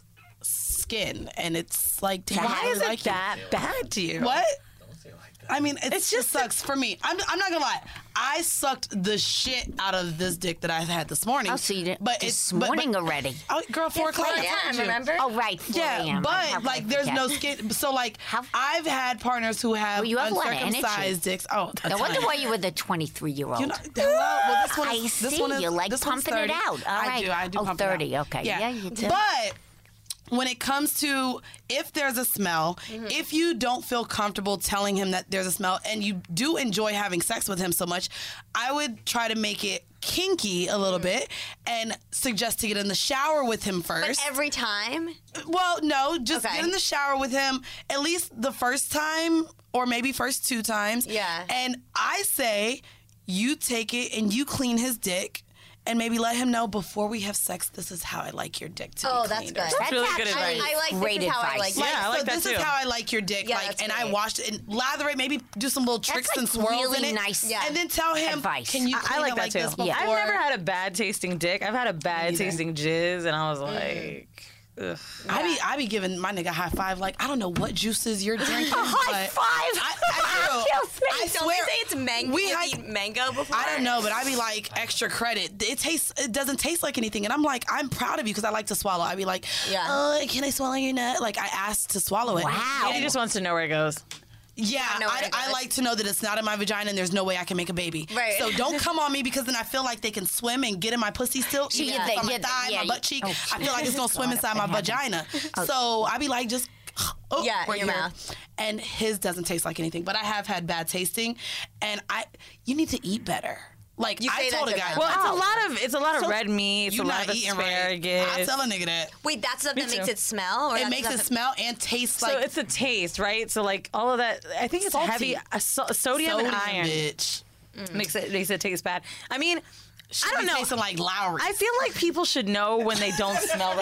skin, and it's like, damn, I why really is it like you. that bad to you? What? Don't say it like that. I mean, it's, It's just just sucks for me. I'm, I'm not gonna lie. I sucked the shit out of this dick that I had this morning. Oh, so you did but this it's but- morning but- already. Oh, girl, four o'clock. I Yeah, told you. remember? Oh, right. four Yeah, a.m. but How could I like, there's no forget? skin. So like, How- I've had partners who have Well, you have a lot of energy. uncircumcised dicks. Oh, a No wonder ton. why you were the twenty-three-year-old. You know, hello. Well, this one I is, this see. one is, You like this one's pumping it thirty. out. All I right. do. I do. Oh, pump it thirty. out. Okay. Yeah, you do. But when it comes to if there's a smell, Mm-hmm. if you don't feel comfortable telling him that there's a smell and you do enjoy having sex with him so much, I would try to make it kinky a little bit and suggest to get in the shower with him But first. every time. Well, no, just Okay. get in the shower with him at least the first time or maybe first two times. Yeah. And I say you take it and you clean his dick and maybe let him know before we have sex, this is how I like your dick to Oh, be that's cleaned. good. or That's really good actually advice. I like great this is how I advice. like. Yeah, Like, I like so that this too. is how I like your dick. Yeah, like, that's and I great. washed it and lather it, maybe do some little tricks like and swirls in really it. nice Yeah. And then tell him, advice. can you I- clean I like it that like too. this before? Yeah. I've never had a bad tasting dick. I've had a bad Neither. tasting jizz, and I was like, ugh. I be I be giving my nigga a high five. Like, I don't know what juices you're drinking. High but five. I, I do. Kills me. I Don't swear. they say it's mango? We You've had- eaten mango before? I don't know, but I be like extra credit. It tastes. It doesn't taste like anything, and I'm like, I'm proud of you because I like to swallow. I be like, Yeah. uh, can I swallow your nut? Like I asked to swallow it. Wow. He just wants to know where it goes. Yeah, know where I, it I goes. like to know that it's not in my vagina and there's no way I can make a baby. Right. So don't come on me because then I feel like they can swim and get in my pussy still. So even you're if it's the- on my you're the- thigh, yeah, my you- butt cheek. oh, I feel like it's gonna swim God, inside my in heaven. vagina. So I be like, just oh, Yeah, in right your here. mouth. And his doesn't taste like anything, but I have had bad tasting, and I you need to eat better. Like You I say that told a to guy, them. Well, it's Wow. a lot of it's a lot of red meat, it's you a lot not of eating asparagus. right. I tell a nigga that. Wait, that's stuff Me that makes too. it smell? Or It that's makes stuff it that- smell and taste So like it's a taste, right? So like all of that, I think it's Salty. heavy. Uh, so, sodium, sodium, and iron bitch. makes it makes it taste bad. I mean, Should I don't be know. tasting like Lowry. I feel like people should know when they don't smell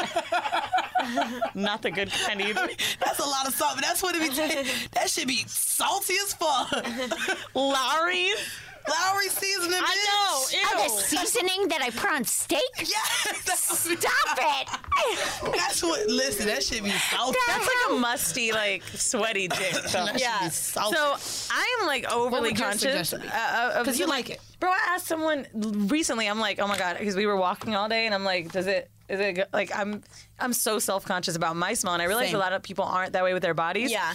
that. Not the good kind either. That's a lot of salt, but that's what it be. ta- That should be salty as fuck. Lowry's. Lowry seasoning, bitch. I know. Oh, Ew. the seasoning that I put on steak? Yeah, that's, Stop it! that's what. Listen, that should be salty. That's like a musty, like sweaty dick. So. That should Yeah. be salty. So I am like overly would your conscious suggestion be? uh, of 'Cause you like it. Bro, I asked someone recently. I'm like, oh my god, because we were walking all day, and I'm like, does it? Is it go-" like I'm? I'm so self conscious about my smell, and I realize Same. a lot of people aren't that way with their bodies. Yeah.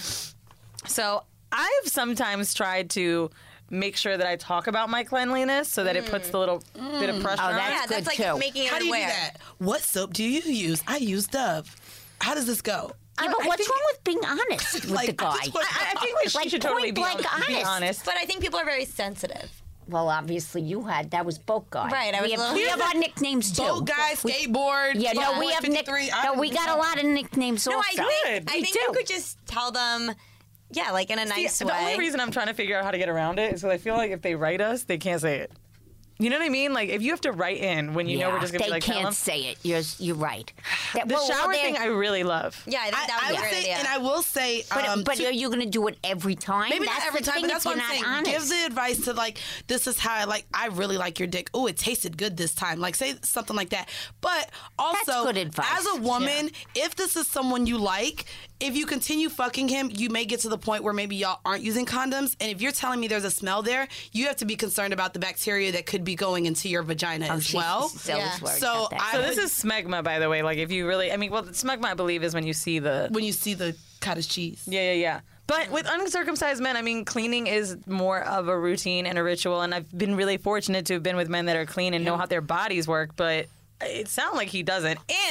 So I've sometimes tried to make sure that I talk about my cleanliness so that it puts the little bit of pressure Oh, on that's it. Yeah, that's good, like too. making it How do you do aware. that? What soap do you use? I use Dove. How does this go? Yeah, but I what's think- wrong with being honest with Like, the guy? I just want- I, I think we Like should totally be, point blank be honest. honest. But I think people are very sensitive. Well, obviously you had. That was boat guy. Right, I was we a have, little- we have our nicknames too. Boat guy, skateboard. Yeah, no, we have nick. fifty-three. No, we got a lot of nicknames No, also. I think, Good. I We think do. you could just tell them, yeah, like in a nice See, way. the only reason I'm trying to figure out how to get around it is because I feel like if they write us, they can't say it. You know what I mean? Like if you have to write in when you know we're just gonna they be like, can't tell them. say it. You're you're right. That, The well, shower they're- thing I really love. yeah, I think I, that would I be a would great say, idea. and I will say, But, um, but to- are you going to do it every time? Maybe that's not every the time, thing but that's if what you're I'm saying. not Give honest. the advice to like, this is how I like. I really like your dick. Oh, it tasted good this time. Like say something like that. But also, good advice. as a woman, if this is someone you like, if you continue fucking him, you may get to the point where maybe y'all aren't using condoms. And if you're telling me there's a smell there, you have to be concerned about the bacteria that could be going into your vagina Oh, as she's well. so Yeah. worried So about that. I So would- this is smegma, by the way. Like if you really, I mean, well, smegma I believe is when you see the. when you see the cottage cheese. Yeah, yeah, yeah. But with uncircumcised men, I mean, cleaning is more of a routine and a ritual. And I've been really fortunate to have been with men that are clean and know how their bodies work. But it sounds like he doesn't.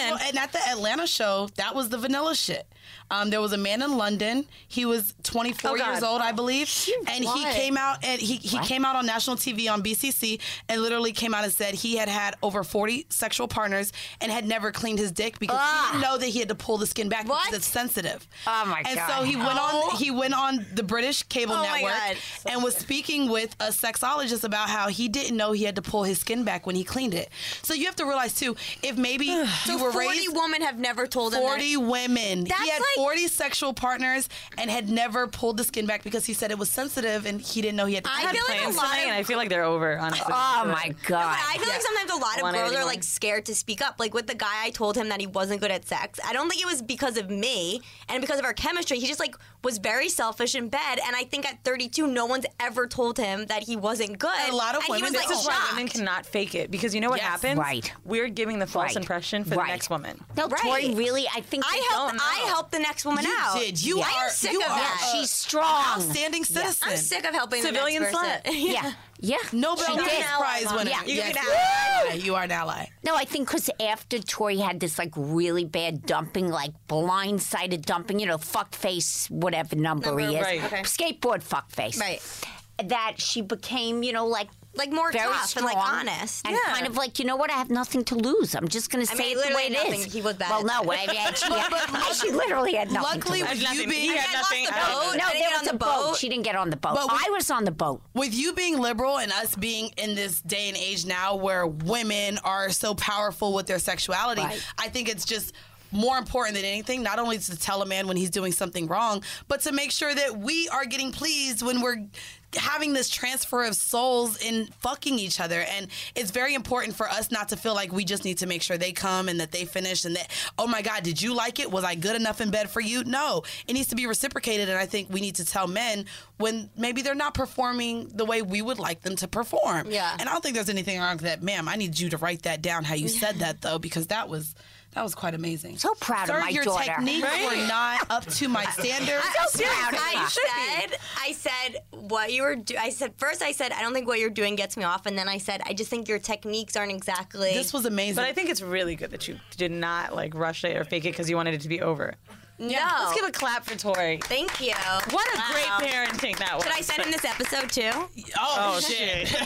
man. Well, and at the Atlanta show, that was the vanilla shit. Um, there was a man in London. He was twenty-four Oh, God. years old, I believe, and he What? came out and he, he came out on national T V on B C C and literally came out and said he had had over forty sexual partners and had never cleaned his dick because he didn't know that he had to pull the skin back What? because it's sensitive. Oh, my and God. so he went on he went on the British cable Oh, my network God. and was speaking with a sexologist about how he didn't know he had to pull his skin back when he cleaned it. So you have to realize too, if maybe you So were forty raised women have never told him that. forty women. That's he had like- forty sexual partners and had never pulled the skin back because he said it was sensitive and he didn't know he had to. I clean feel it. like a Plans lot tonight, of- and I feel like they're over, honestly. Oh my God. I feel like sometimes a lot of Want it girls are anymore. like scared to speak up. Like with the guy, I told him that he wasn't good at sex. I don't think it was because of me and because of our chemistry. He just like was very selfish in bed. And I think at thirty-two, no one's ever told him that he wasn't good. A lot of and women he was like don't. This is why shocked. women cannot fake it, because you know what Yes. happens? Right. We're giving the false Right. impression for Right. the next woman. No, Right. Tori, really, I think I they helped. don't know. I helped the next woman You out. did. You I are. am sick you of are that. a she's strong. outstanding citizen. I'm sick of helping Civilian the next person. slut. Yeah. Yeah. Nobel She Peace did. Prize winner. Yeah. You Yes, can you have- are an ally. You are an ally. No, I think because after Tori had this like really bad dumping, like blindsided dumping, you know, fuck face, whatever number, Number, he is, right. Okay. skateboard fuck face, Right. that she became, you know, like Like more very tough strong and like honest. and Yeah. kind of like, you know what, I have nothing to lose. I'm just going to I say mean, it the way literally it nothing. is. He was bad Well, at no, I, actually, she literally had nothing Luckily, to lose. with you nothing. being He had I lost nothing. the I don't boat. know. No, I didn't there get was on a the boat. boat. She didn't get on the boat. But we- I was on the boat. with you being liberal and us being in this day and age now where women are so powerful with their sexuality, Right. I think it's just more important than anything, not only to tell a man when he's doing something wrong, but to make sure that we are getting pleased when we're having this transfer of souls in fucking each other. And it's very important for us not to feel like we just need to make sure they come and that they finish and that, oh my God, did you like it? Was I good enough in bed for you? No, it needs to be reciprocated. And I think we need to tell men when maybe they're not performing the way we would like them to perform. Yeah. And I don't think there's anything wrong with that. Ma'am, I need you to write that down how you said that though, because that was that was quite amazing. So proud Sir, of my your daughter. techniques were not up to my standards. So proud of I her. said, I said what you were doing. I said first. I said I don't think what you're doing gets me off, and then I said I just think your techniques aren't exactly. This was amazing. But I think it's really good that you did not like rush it or fake it because you wanted it to be over. no. Let's give a clap for Tori. Thank you. What a Wow. great parenting that was. Should I send him this episode too? oh, Oh shit. shit!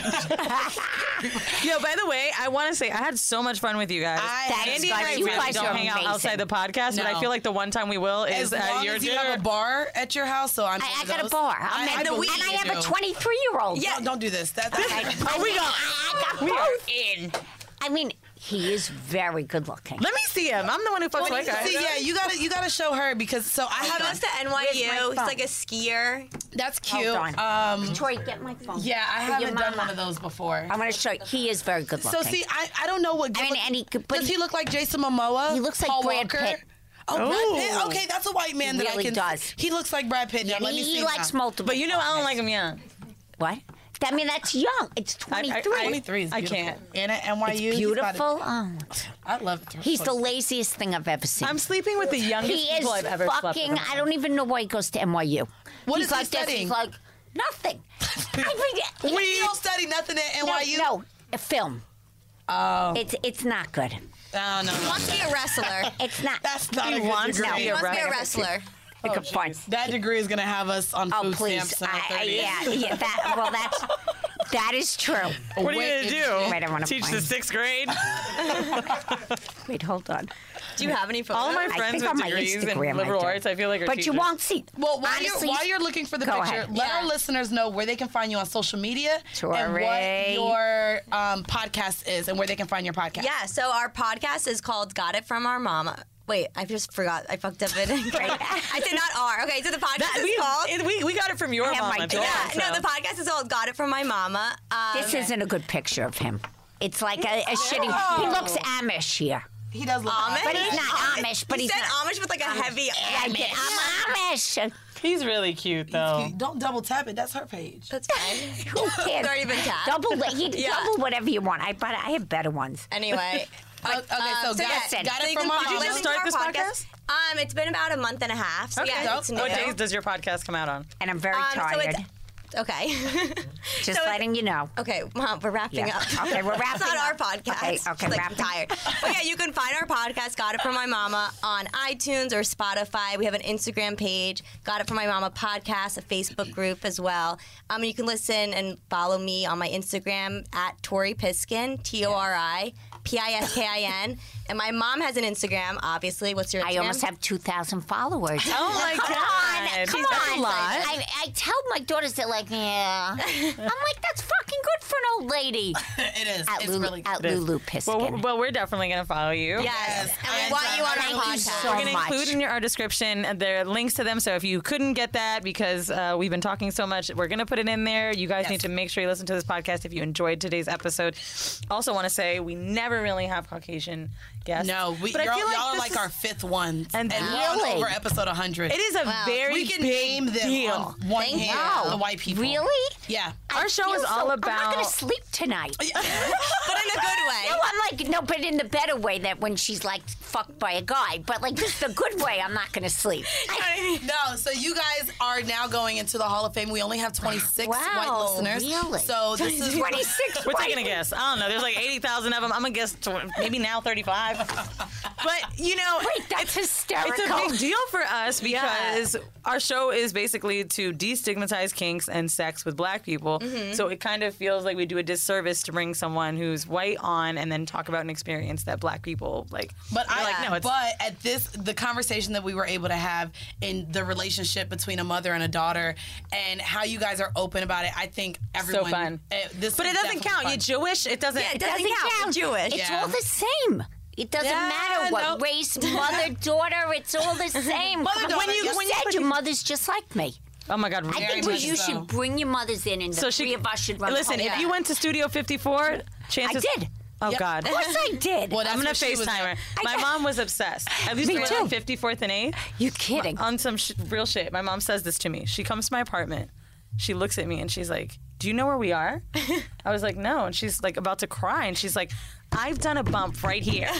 Yo, by the way, I want to say I had so much fun with you guys. I- Thanks, Andy and I guys. You really guys don't are hang out amazing. outside the podcast, but I No. feel like the one time we will As is at long your as you dinner. have a bar at your house, so I'm. I, I got a bar. I'm I, in I the believe and I you have do. a twenty-three-year-old. Don't, don't do this. That, that, Oh, we got. I got We are both in. I mean, he is very good looking. Let me see him. I'm the one who fucks white guys. See, yeah, you gotta you gotta show her because so I He have goes to N Y U. Where's my He's phone? like a skier. that's cute. Hold on. Um, Troy, get my phone. yeah, I For your haven't done mama. one of those before. I'm going to show you. He is very good looking. So see, I, I don't know what. I mean, look- and he could- but does he, he- look like Jason Momoa? He looks like Paul Brad Walker? Pitt. Oh, Brad Pitt. Ooh. Okay, that's a white man He that really I can. does. He looks like Brad Pitt. Yeah, Now, let he, me he see likes now. multiple. But you know, I don't like him young. What? I mean, that's young. It's twenty-three. I- twenty-three is I beautiful. can't. And at N Y U, It's he's about beautiful. to- Oh. I love. He's the laziest thing I've ever seen. I'm sleeping with the youngest he is people I've ever slept fucking. with. I don't even know why he goes to N Y U. What He's is he like this. studying? He's like nothing. I mean, We don't study nothing at N Y U. No, no, a film. Oh. It's it's not good. No, no, He no. wants to be a wrestler. It's not. That's not He a good wants to degree. be He a wants to be a wrestler. wrestler. You can find. That degree is going to have us on Oh food please. stamps in our I, I, thirties. yeah, yeah. That well, that's that is true. What are you Wait, gonna do? Wait, I wanna Teach find- the sixth grade? Wait, hold on. Do you have any photos? All of my I friends think with on my degrees in Instagram I liberal do. arts, I feel like are But you teachers. won't see. Well, while, Honestly, you're, while you're looking for the go picture, ahead. let Yeah. our listeners know where they can find you on social media and Tori. what your um, podcast is and where they can find your podcast. Yeah, so our podcast is called Got It From Our Mama. Wait, I just forgot. I fucked up it. I said not our. Okay, so the podcast That, is we, called... it- we, we got it from your I have mama, my Joel, yeah, so. no, the podcast is called Got It From My Mama. Um, This isn't a good picture of him. It's like a, a shitty. He looks Amish here, He does look Amish? but he's not Amish. But he he's said not. Amish with like a heavy... I get, I'm Amish. He's really cute, though. Don't double tap it. That's her page. That's fine. Who cares? It's already been tapped. Double, he, Yeah. double whatever you want. I but I have better ones. Anyway. Uh, okay, so, Um, got, listen. got So it you from can my follow- Did you mama. just listen to start our this podcast? Um, it's been about a month and a half. So Okay. yeah, it's new. What days does your podcast come out on? And I'm very Um, so tired. it's Okay. Just So- letting you know. Okay, Mom, we're wrapping Yeah. up. Okay, we're wrapping It's not our up. podcast. Okay, okay, She's like, wrapping. I'm tired. But yeah, you can find our podcast, Got It From My Mama, on iTunes or Spotify. We have an Instagram page, Got It From My Mama Podcast, a Facebook group as well. Um, you can listen and follow me on my Instagram at Tori Piskin, T O R I P I S K I N. And my mom has an Instagram, obvioally. What's your Instagram? I almost have two thousand followers. Oh my Come God. on, come That's on. a lot. I, I tell my daughters, they're like, yeah. I'm like, that's fucking good for an old lady. It is. At it's Lulu, really good. at Lulu Piskin. Well, well, we're definitely going to follow you. Yes. And we And, want you uh, on our thank you podcast. so We're going to much. include in your, our description uh, there are links to them. So if you couldn't get that because uh, we've been talking so much, we're going to put it in there. You guys Yes. need to make sure you listen to this podcast if you enjoyed today's episode. Also, want to say we never really have Caucasian guests. No, we, but you're, I feel y'all like are this like is- our fifth one, And- and, we're on Really? over episode one hundred. It is a Wow. very we can big name them deal. on one Thank hand. you. The white people. Really? Yeah. Our I show feel is so- all I'm not going about. to sleep tonight. But in a good way. No, I'm like, no, but in the better way that when she's like fucked by a guy. But like, this is the good way, I'm not going to sleep. No, so you guys are now going into the Hall of Fame. We only have twenty-six Wow, white listeners. really? So this is twenty-six We're white taking a guess. I don't know. There's like eighty thousand of them. I'm going to guess tw- maybe now thirty-five. But, you know. Wait, that's hysterical. It's a big deal for us because our show is basically to destigmatize kinks and sex with black people. Mm-hmm. So it kind of feels like we do a disservice to bring someone who's white on and then talk about an experience that black people like. But You're I like, no, it's but at this the conversation that we were able to have in the relationship between a mother and a daughter and how you guys are open about it, I think everyone fun. uh, this But is it doesn't definitely count. fun. You're Jewish. It doesn't. Yeah, it it doesn't doesn't count. You're Jewish. It's Yeah. all the same. It doesn't Yeah, matter what no. race, mother, daughter. It's all the same. Mother, Come on. daughter, you yes. said When you put your these- mother's just like me. Oh my God. I really? think much we, you so. should bring your mothers in, and the So three she, of us should run. listen, the whole if thing. you went to Studio fifty-four, chances. I did. Oh Yep. God. Of course I did. Well, that's I'm gonna what she was FaceTime her. at. My mom was obsessed. At least Me we were too. on fifty-fourth and eighth. You're kidding. On some sh- real shit. My mom says this to me. She comes to my apartment. She looks at me and she's like, "Do you know where we are?" I was like, "No." And she's like about to cry and she's like, "I've done a bump right here."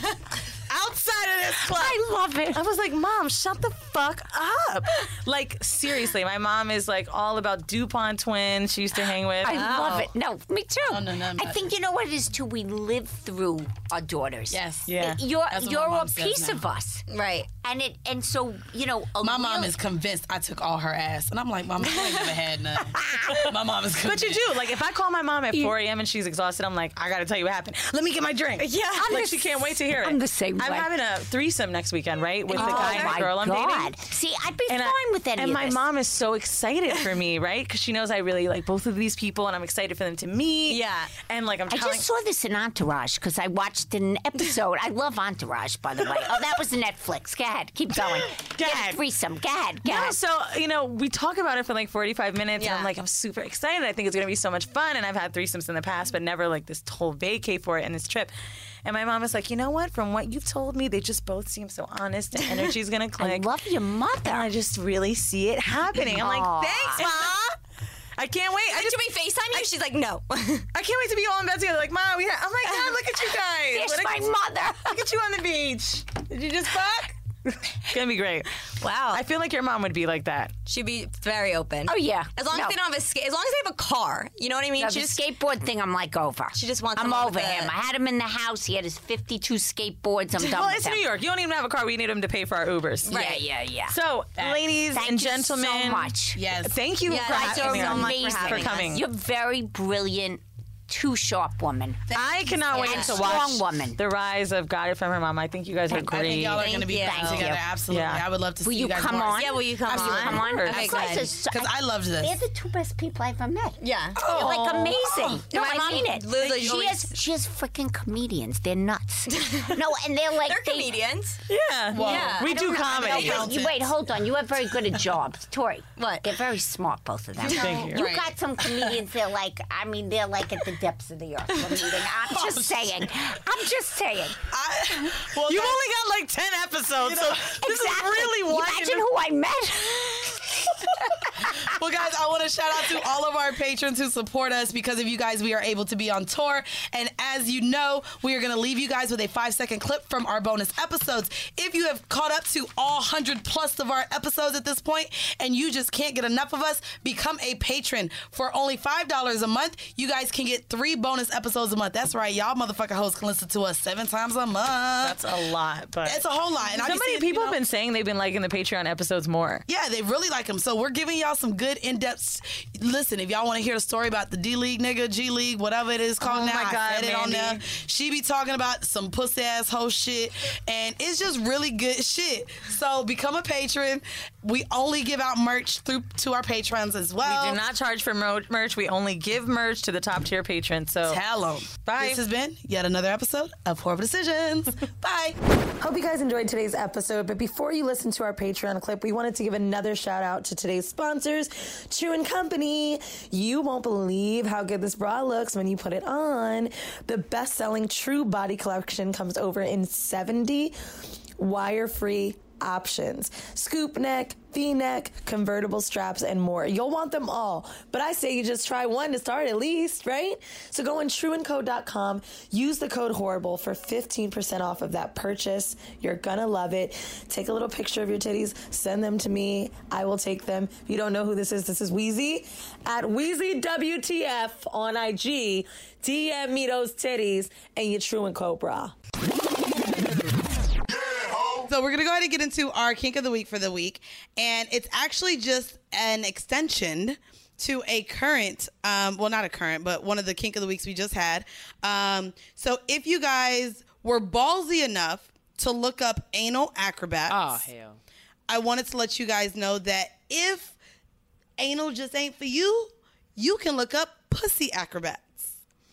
Outside of this club. I love it. I was like, Mom, shut the fuck up. Like, seriously, my mom is like all about DuPont twins she used to hang with. I love it. No, me too. No, no, no, I but- think you know what it is too. We live through our daughters. Yes. Yeah. You're That's what you're my a mom says piece now. of us, Right. and it and so you know. A My mom real- is convinced I took all her ass. And I'm like, Mom, I ain't never had none. My mom is But convinced. you do. Like, if I call my mom at four a.m. and she's exhausted, I'm like, I gotta tell you what happened. Let me get my drink. Yeah. I'm Like, the she can't wait to hear it. I'm the same I'm way. having a threesome next weekend, right? With the Oh guy and my the girl I'm God. dating. See, I'd be And fine I- with any And of my this. mom is so excited for me, right? Because she knows I really like both of these people, and I'm excited for them to meet. Yeah. And like I'm I telling. just saw this in Entourage because I watched an episode. I love Entourage, by the way. Oh, that was Netflix. Go ahead, keep going. Go Get a ahead. threesome. Go ahead. Go No, ahead. so you know, we talk about it for like forty-five minutes, and Yeah. I'm like, I'm super excited. I think it's gonna be so much fun, and I've had threesomes in the past, but never like this whole vacay for it and this trip. And my mom is like, you know what? From what you've told me, they just both seem so honest, and energy's gonna I click. love your mother. And I just really see it happening. I'm Aw. like, thanks, Mom. I can't wait. I Did just, we FaceTime you? She's like, no. I can't wait to be all in bed together. Like, Mom, we. Ha- I'm like, God, look at you guys. There's Look my at- mother. Look at you on the beach. Did you just fuck? It's gonna be great. Wow. I feel like your mom would be like that. She'd be very open. Oh yeah. As long No. as they don't have a skate, as long as they have a car, you know what I mean? No, She the just- skateboard thing, I'm like over. She just wants I'm someone over with a- him. I had him in the house. He had his fifty-two skateboards. I'm done Well, with it's him. New York. You don't even have a car. We need them to pay for our Ubers. Yeah, yeah, yeah. So, ladies Thank and you gentlemen, so much. Yes. thank you Yeah, for thank you having so me. much for Amazing. having For coming. us. You're very brilliant, too sharp woman. I cannot wait And to strong watch woman. the rise of Got It From Her Mom. I think you guys are I think great. y'all are Thank going to be you. back Thank together. you. Absolutely. Yeah. I would love to Will see you you guys come more. on? Yeah, will you come Absolutely. on? Come on. Okay, You guys good. are so- Because I loved this. They're the two best people I've ever met. Yeah. They're like amazing. No, my I mom mean it. literally she always- has she has freaking comedians. They're nuts. No, and they're like They're they, comedians. Yeah. Well, Yeah. We I do don't know. comedy. I don't Wait, you, wait, hold on. You have very good at jobs, Tori. What? They're very smart, both of them. Thank you. You Right. got some comedians. They're like, I mean, they're like at the depths of the earth. for meeting. I'm just saying. I'm just saying. I, well, You've that- only got like ten episodes, so this Exactly. is really You winding Imagine up- who I met. Well, guys, I want to shout out to all of our patrons who support us. Because of you guys, we are able to be on tour. And as you know, we are going to leave you guys with a five-second clip from our bonus episodes. If you have caught up to all one hundred plus of our episodes at this point and you just can't get enough of us, become a patron. For only five dollars a month, you guys can get three bonus episodes a month. That's right. Y'all motherfucking hosts can listen to us seven times a month. That's a lot, but it's a whole lot. And so I many see, people you know, have been saying they've been liking the Patreon episodes more. Yeah, they really like them. So we're giving y'all some good in-depth. Listen, if y'all want to hear the story about the D League nigga, G League, whatever it is called Oh now, my I God, said it on Mandy. there. She be talking about some pussy ass hoe shit, and it's just really good shit. So become a patron. We only give out merch through to our patrons as well. We do not charge for mo- merch. We only give merch to the top tier patrons. So Tell them. Bye. This has been yet another episode of Horrible Decisions. Bye. Hope you guys enjoyed today's episode, but before you listen to our Patreon clip, we wanted to give another shout out to today's sponsors, True and Company. You won't believe how good this bra looks when you put it on. The best-selling True Body Collection comes over in seventy wire-free options. Scoop neck, V-neck, convertible straps, and more. You'll want them all, but I say you just try one to start at least, right? So go on true and co dot com, use the code HORRIBLE for fifteen percent off of that purchase. You're gonna love it. Take a little picture of your titties, send them to me. I will take them. If you don't know who this is, this is Wheezy at Wheezy W T F on I G. D M me those titties and your True and Co bra. So we're going to go ahead and get into our kink of the week for the week. And it's actually just an extension to a current, um, well, not a current, but one of the kink of the weeks we just had. Um, so if you guys were ballsy enough to look up anal acrobats, Oh, hell. I wanted to let you guys know that if anal just ain't for you, you can look up pussy acrobats.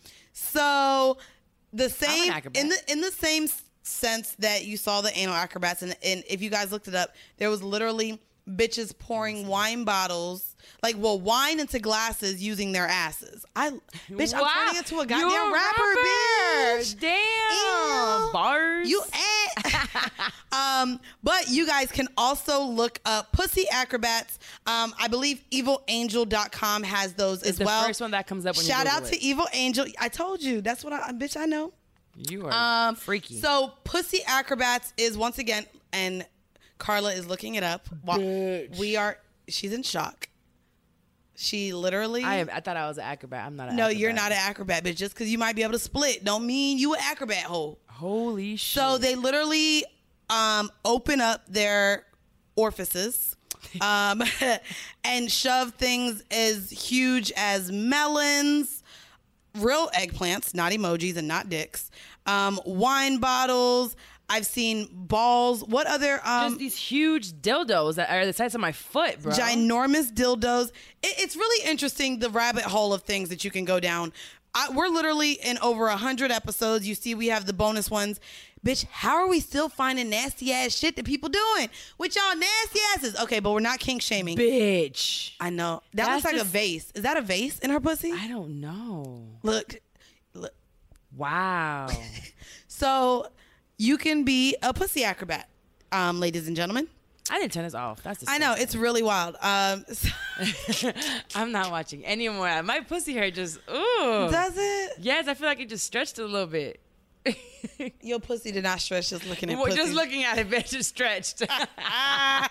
So the same, acrobat. in the in the same sense that you saw the anal acrobats, and, and if you guys looked it up, there was literally bitches pouring wine bottles, like, well, wine into glasses using their asses. I, bitch, Wow. I'm turning into a goddamn You're a rapper, rapper. bitch. Damn. Ew. Bars. You ain't. um, but you guys can also look up pussy acrobats. Um, I believe evil angel dot com has those It's as the well. first one that comes up when you Shout out Google to it. Evil Angel. I told you. That's what I, bitch, I know. You are Um, freaky. So pussy acrobats is once again, and Carla is looking it up. While Bitch. We are, she's in shock. She literally. I am. I thought I was an acrobat. I'm not an no, acrobat. you're not an acrobat, bitch. Just because you might be able to split don't mean you an acrobat hoe. Holy shit. So they literally um, open up their orifices um, and shove things as huge as melons, real eggplants, not emojis and not dicks, um, wine bottles. I've seen balls. What other? Um, Just these huge dildos that are the size of my foot, bro. ginormous dildos. It, it's really interesting, the rabbit hole of things that you can go down. I, we're literally in over a hundred episodes. You see, we have the bonus ones. Bitch, how are we still finding nasty ass shit that people doing with y'all nasty asses? Okay, but we're not kink shaming. Bitch. I know that That's looks like just- a vase. Is that a vase in her pussy? I don't know. Look, look. Wow. So you can be a pussy acrobat, um, ladies and gentlemen. I didn't turn this off. That's I know it's really wild. Um, so- I'm not watching anymore. My pussy hair just ooh. does it? Yes, I feel like it just stretched a little bit. Your pussy did not stretch just looking at Well, pussy. just looking at it, bitch, it stretched. I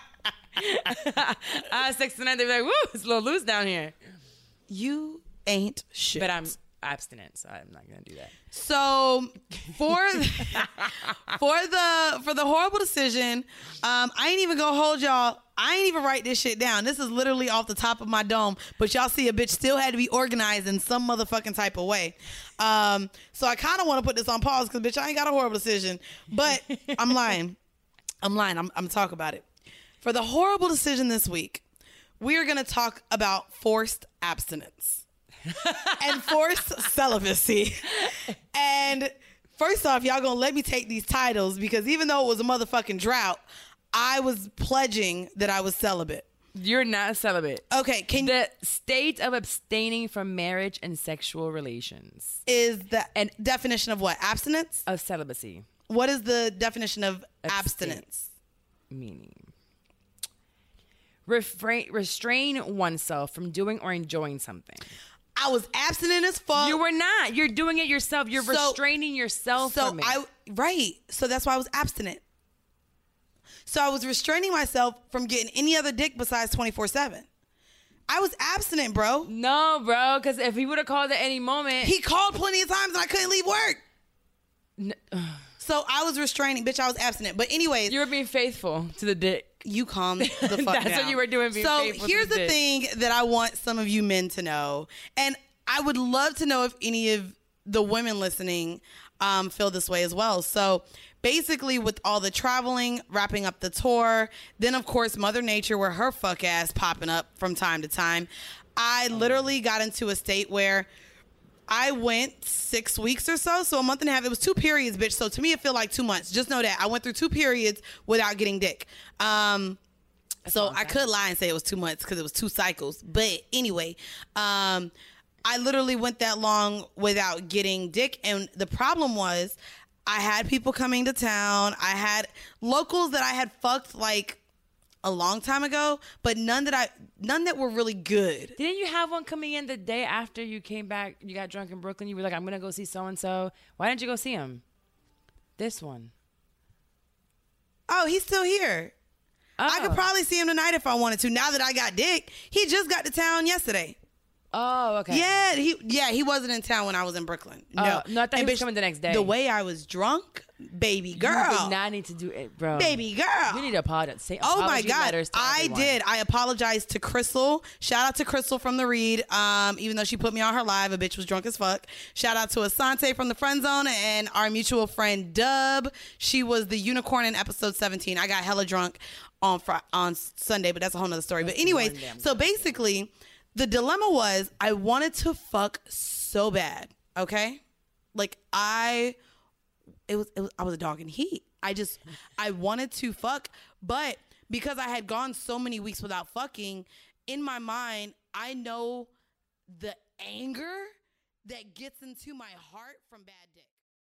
was sixty-nine. They'd be like, "Woo, it's a little loose down here." You ain't shit. But I'm abstinent, so I'm not gonna do that. So for for the for the horrible decision, um, I ain't even gonna hold y'all. I ain't even write this shit down. This is literally off the top of my dome. But y'all see, a bitch still had to be organized in some motherfucking type of way. Um, so I kind of want to put this on pause because, bitch, I ain't got a horrible decision. But I'm lying. I'm lying. I'm, I'm gonna talk about it. For the horrible decision this week, we are gonna talk about forced abstinence and forced celibacy. And first off, y'all gonna let me take these titles because even though it was a motherfucking drought, I was pledging that I was celibate. You're not celibate. Okay, can The state of abstaining from marriage and sexual relations is the and definition of what? Abstinence? of celibacy, What is the definition of Abstain. abstinence? meaning refrain, restrain oneself from doing or enjoying something. I was abstinent as fuck. You were not. You're doing it yourself. You're So- restraining yourself so from it. I right. So that's why I was abstinent. So I was restraining myself from getting any other dick besides twenty-four seven. I was abstinent, bro. no, bro, because if he would have called at any moment, He called plenty of times and I couldn't leave work. N- So I was restraining. Bitch, I was abstinent. But anyways, you were being faithful to the dick. you calm the fuck That's down. what you were doing, being So faithful to here's the the dick. thing that I want some of you men to know, and I would love to know if any of the women listening um, feel this way as well. So basically, with all the traveling, wrapping up the tour, then of course Mother Nature, where her fuck ass popping up from time to time, I literally got into a state where I went six weeks or so, so a month and a half. It was two periods, bitch. So to me, it feel like two months. Just know that I went through two periods without getting dick. Um, so I could lie and say it was two months because it was two cycles. But anyway, um, I literally went that long without getting dick, and the problem was I had people coming to town. I had locals that I had fucked like a long time ago, but none that I none that were really good. Didn't you have one coming in the day after you came back? You got drunk in Brooklyn. You were like, I'm going to go see so-and-so. Why didn't you go see him? This one. Oh, he's still here. I Oh. could probably see him tonight if I wanted to. Now that I got dick, he just got to town yesterday. Oh, okay. Yeah, he yeah he wasn't in town when I was in Brooklyn. No, Oh, no, I thought he And was bitch, coming the next day. The way I was drunk, baby girl, You did not need to do it, bro. baby girl. You need to apologize. Say Oh my apology God, letters to I everyone. did. I apologized to Crystal. Shout out to Crystal from the Read. Um, even though she put me on her live, a bitch was drunk as fuck. Shout out to Asante from the Friend Zone and our mutual friend Dub. She was the unicorn in episode seventeen. I got hella drunk on Fri- on Sunday, but that's a whole nother story. But anyways, so basically, the dilemma was I wanted to fuck so bad. Okay, like I. It was, it was I was a dog in heat. I just I wanted to fuck, but because I had gone so many weeks without fucking, in my mind, I know the anger that gets into my heart from bad dick.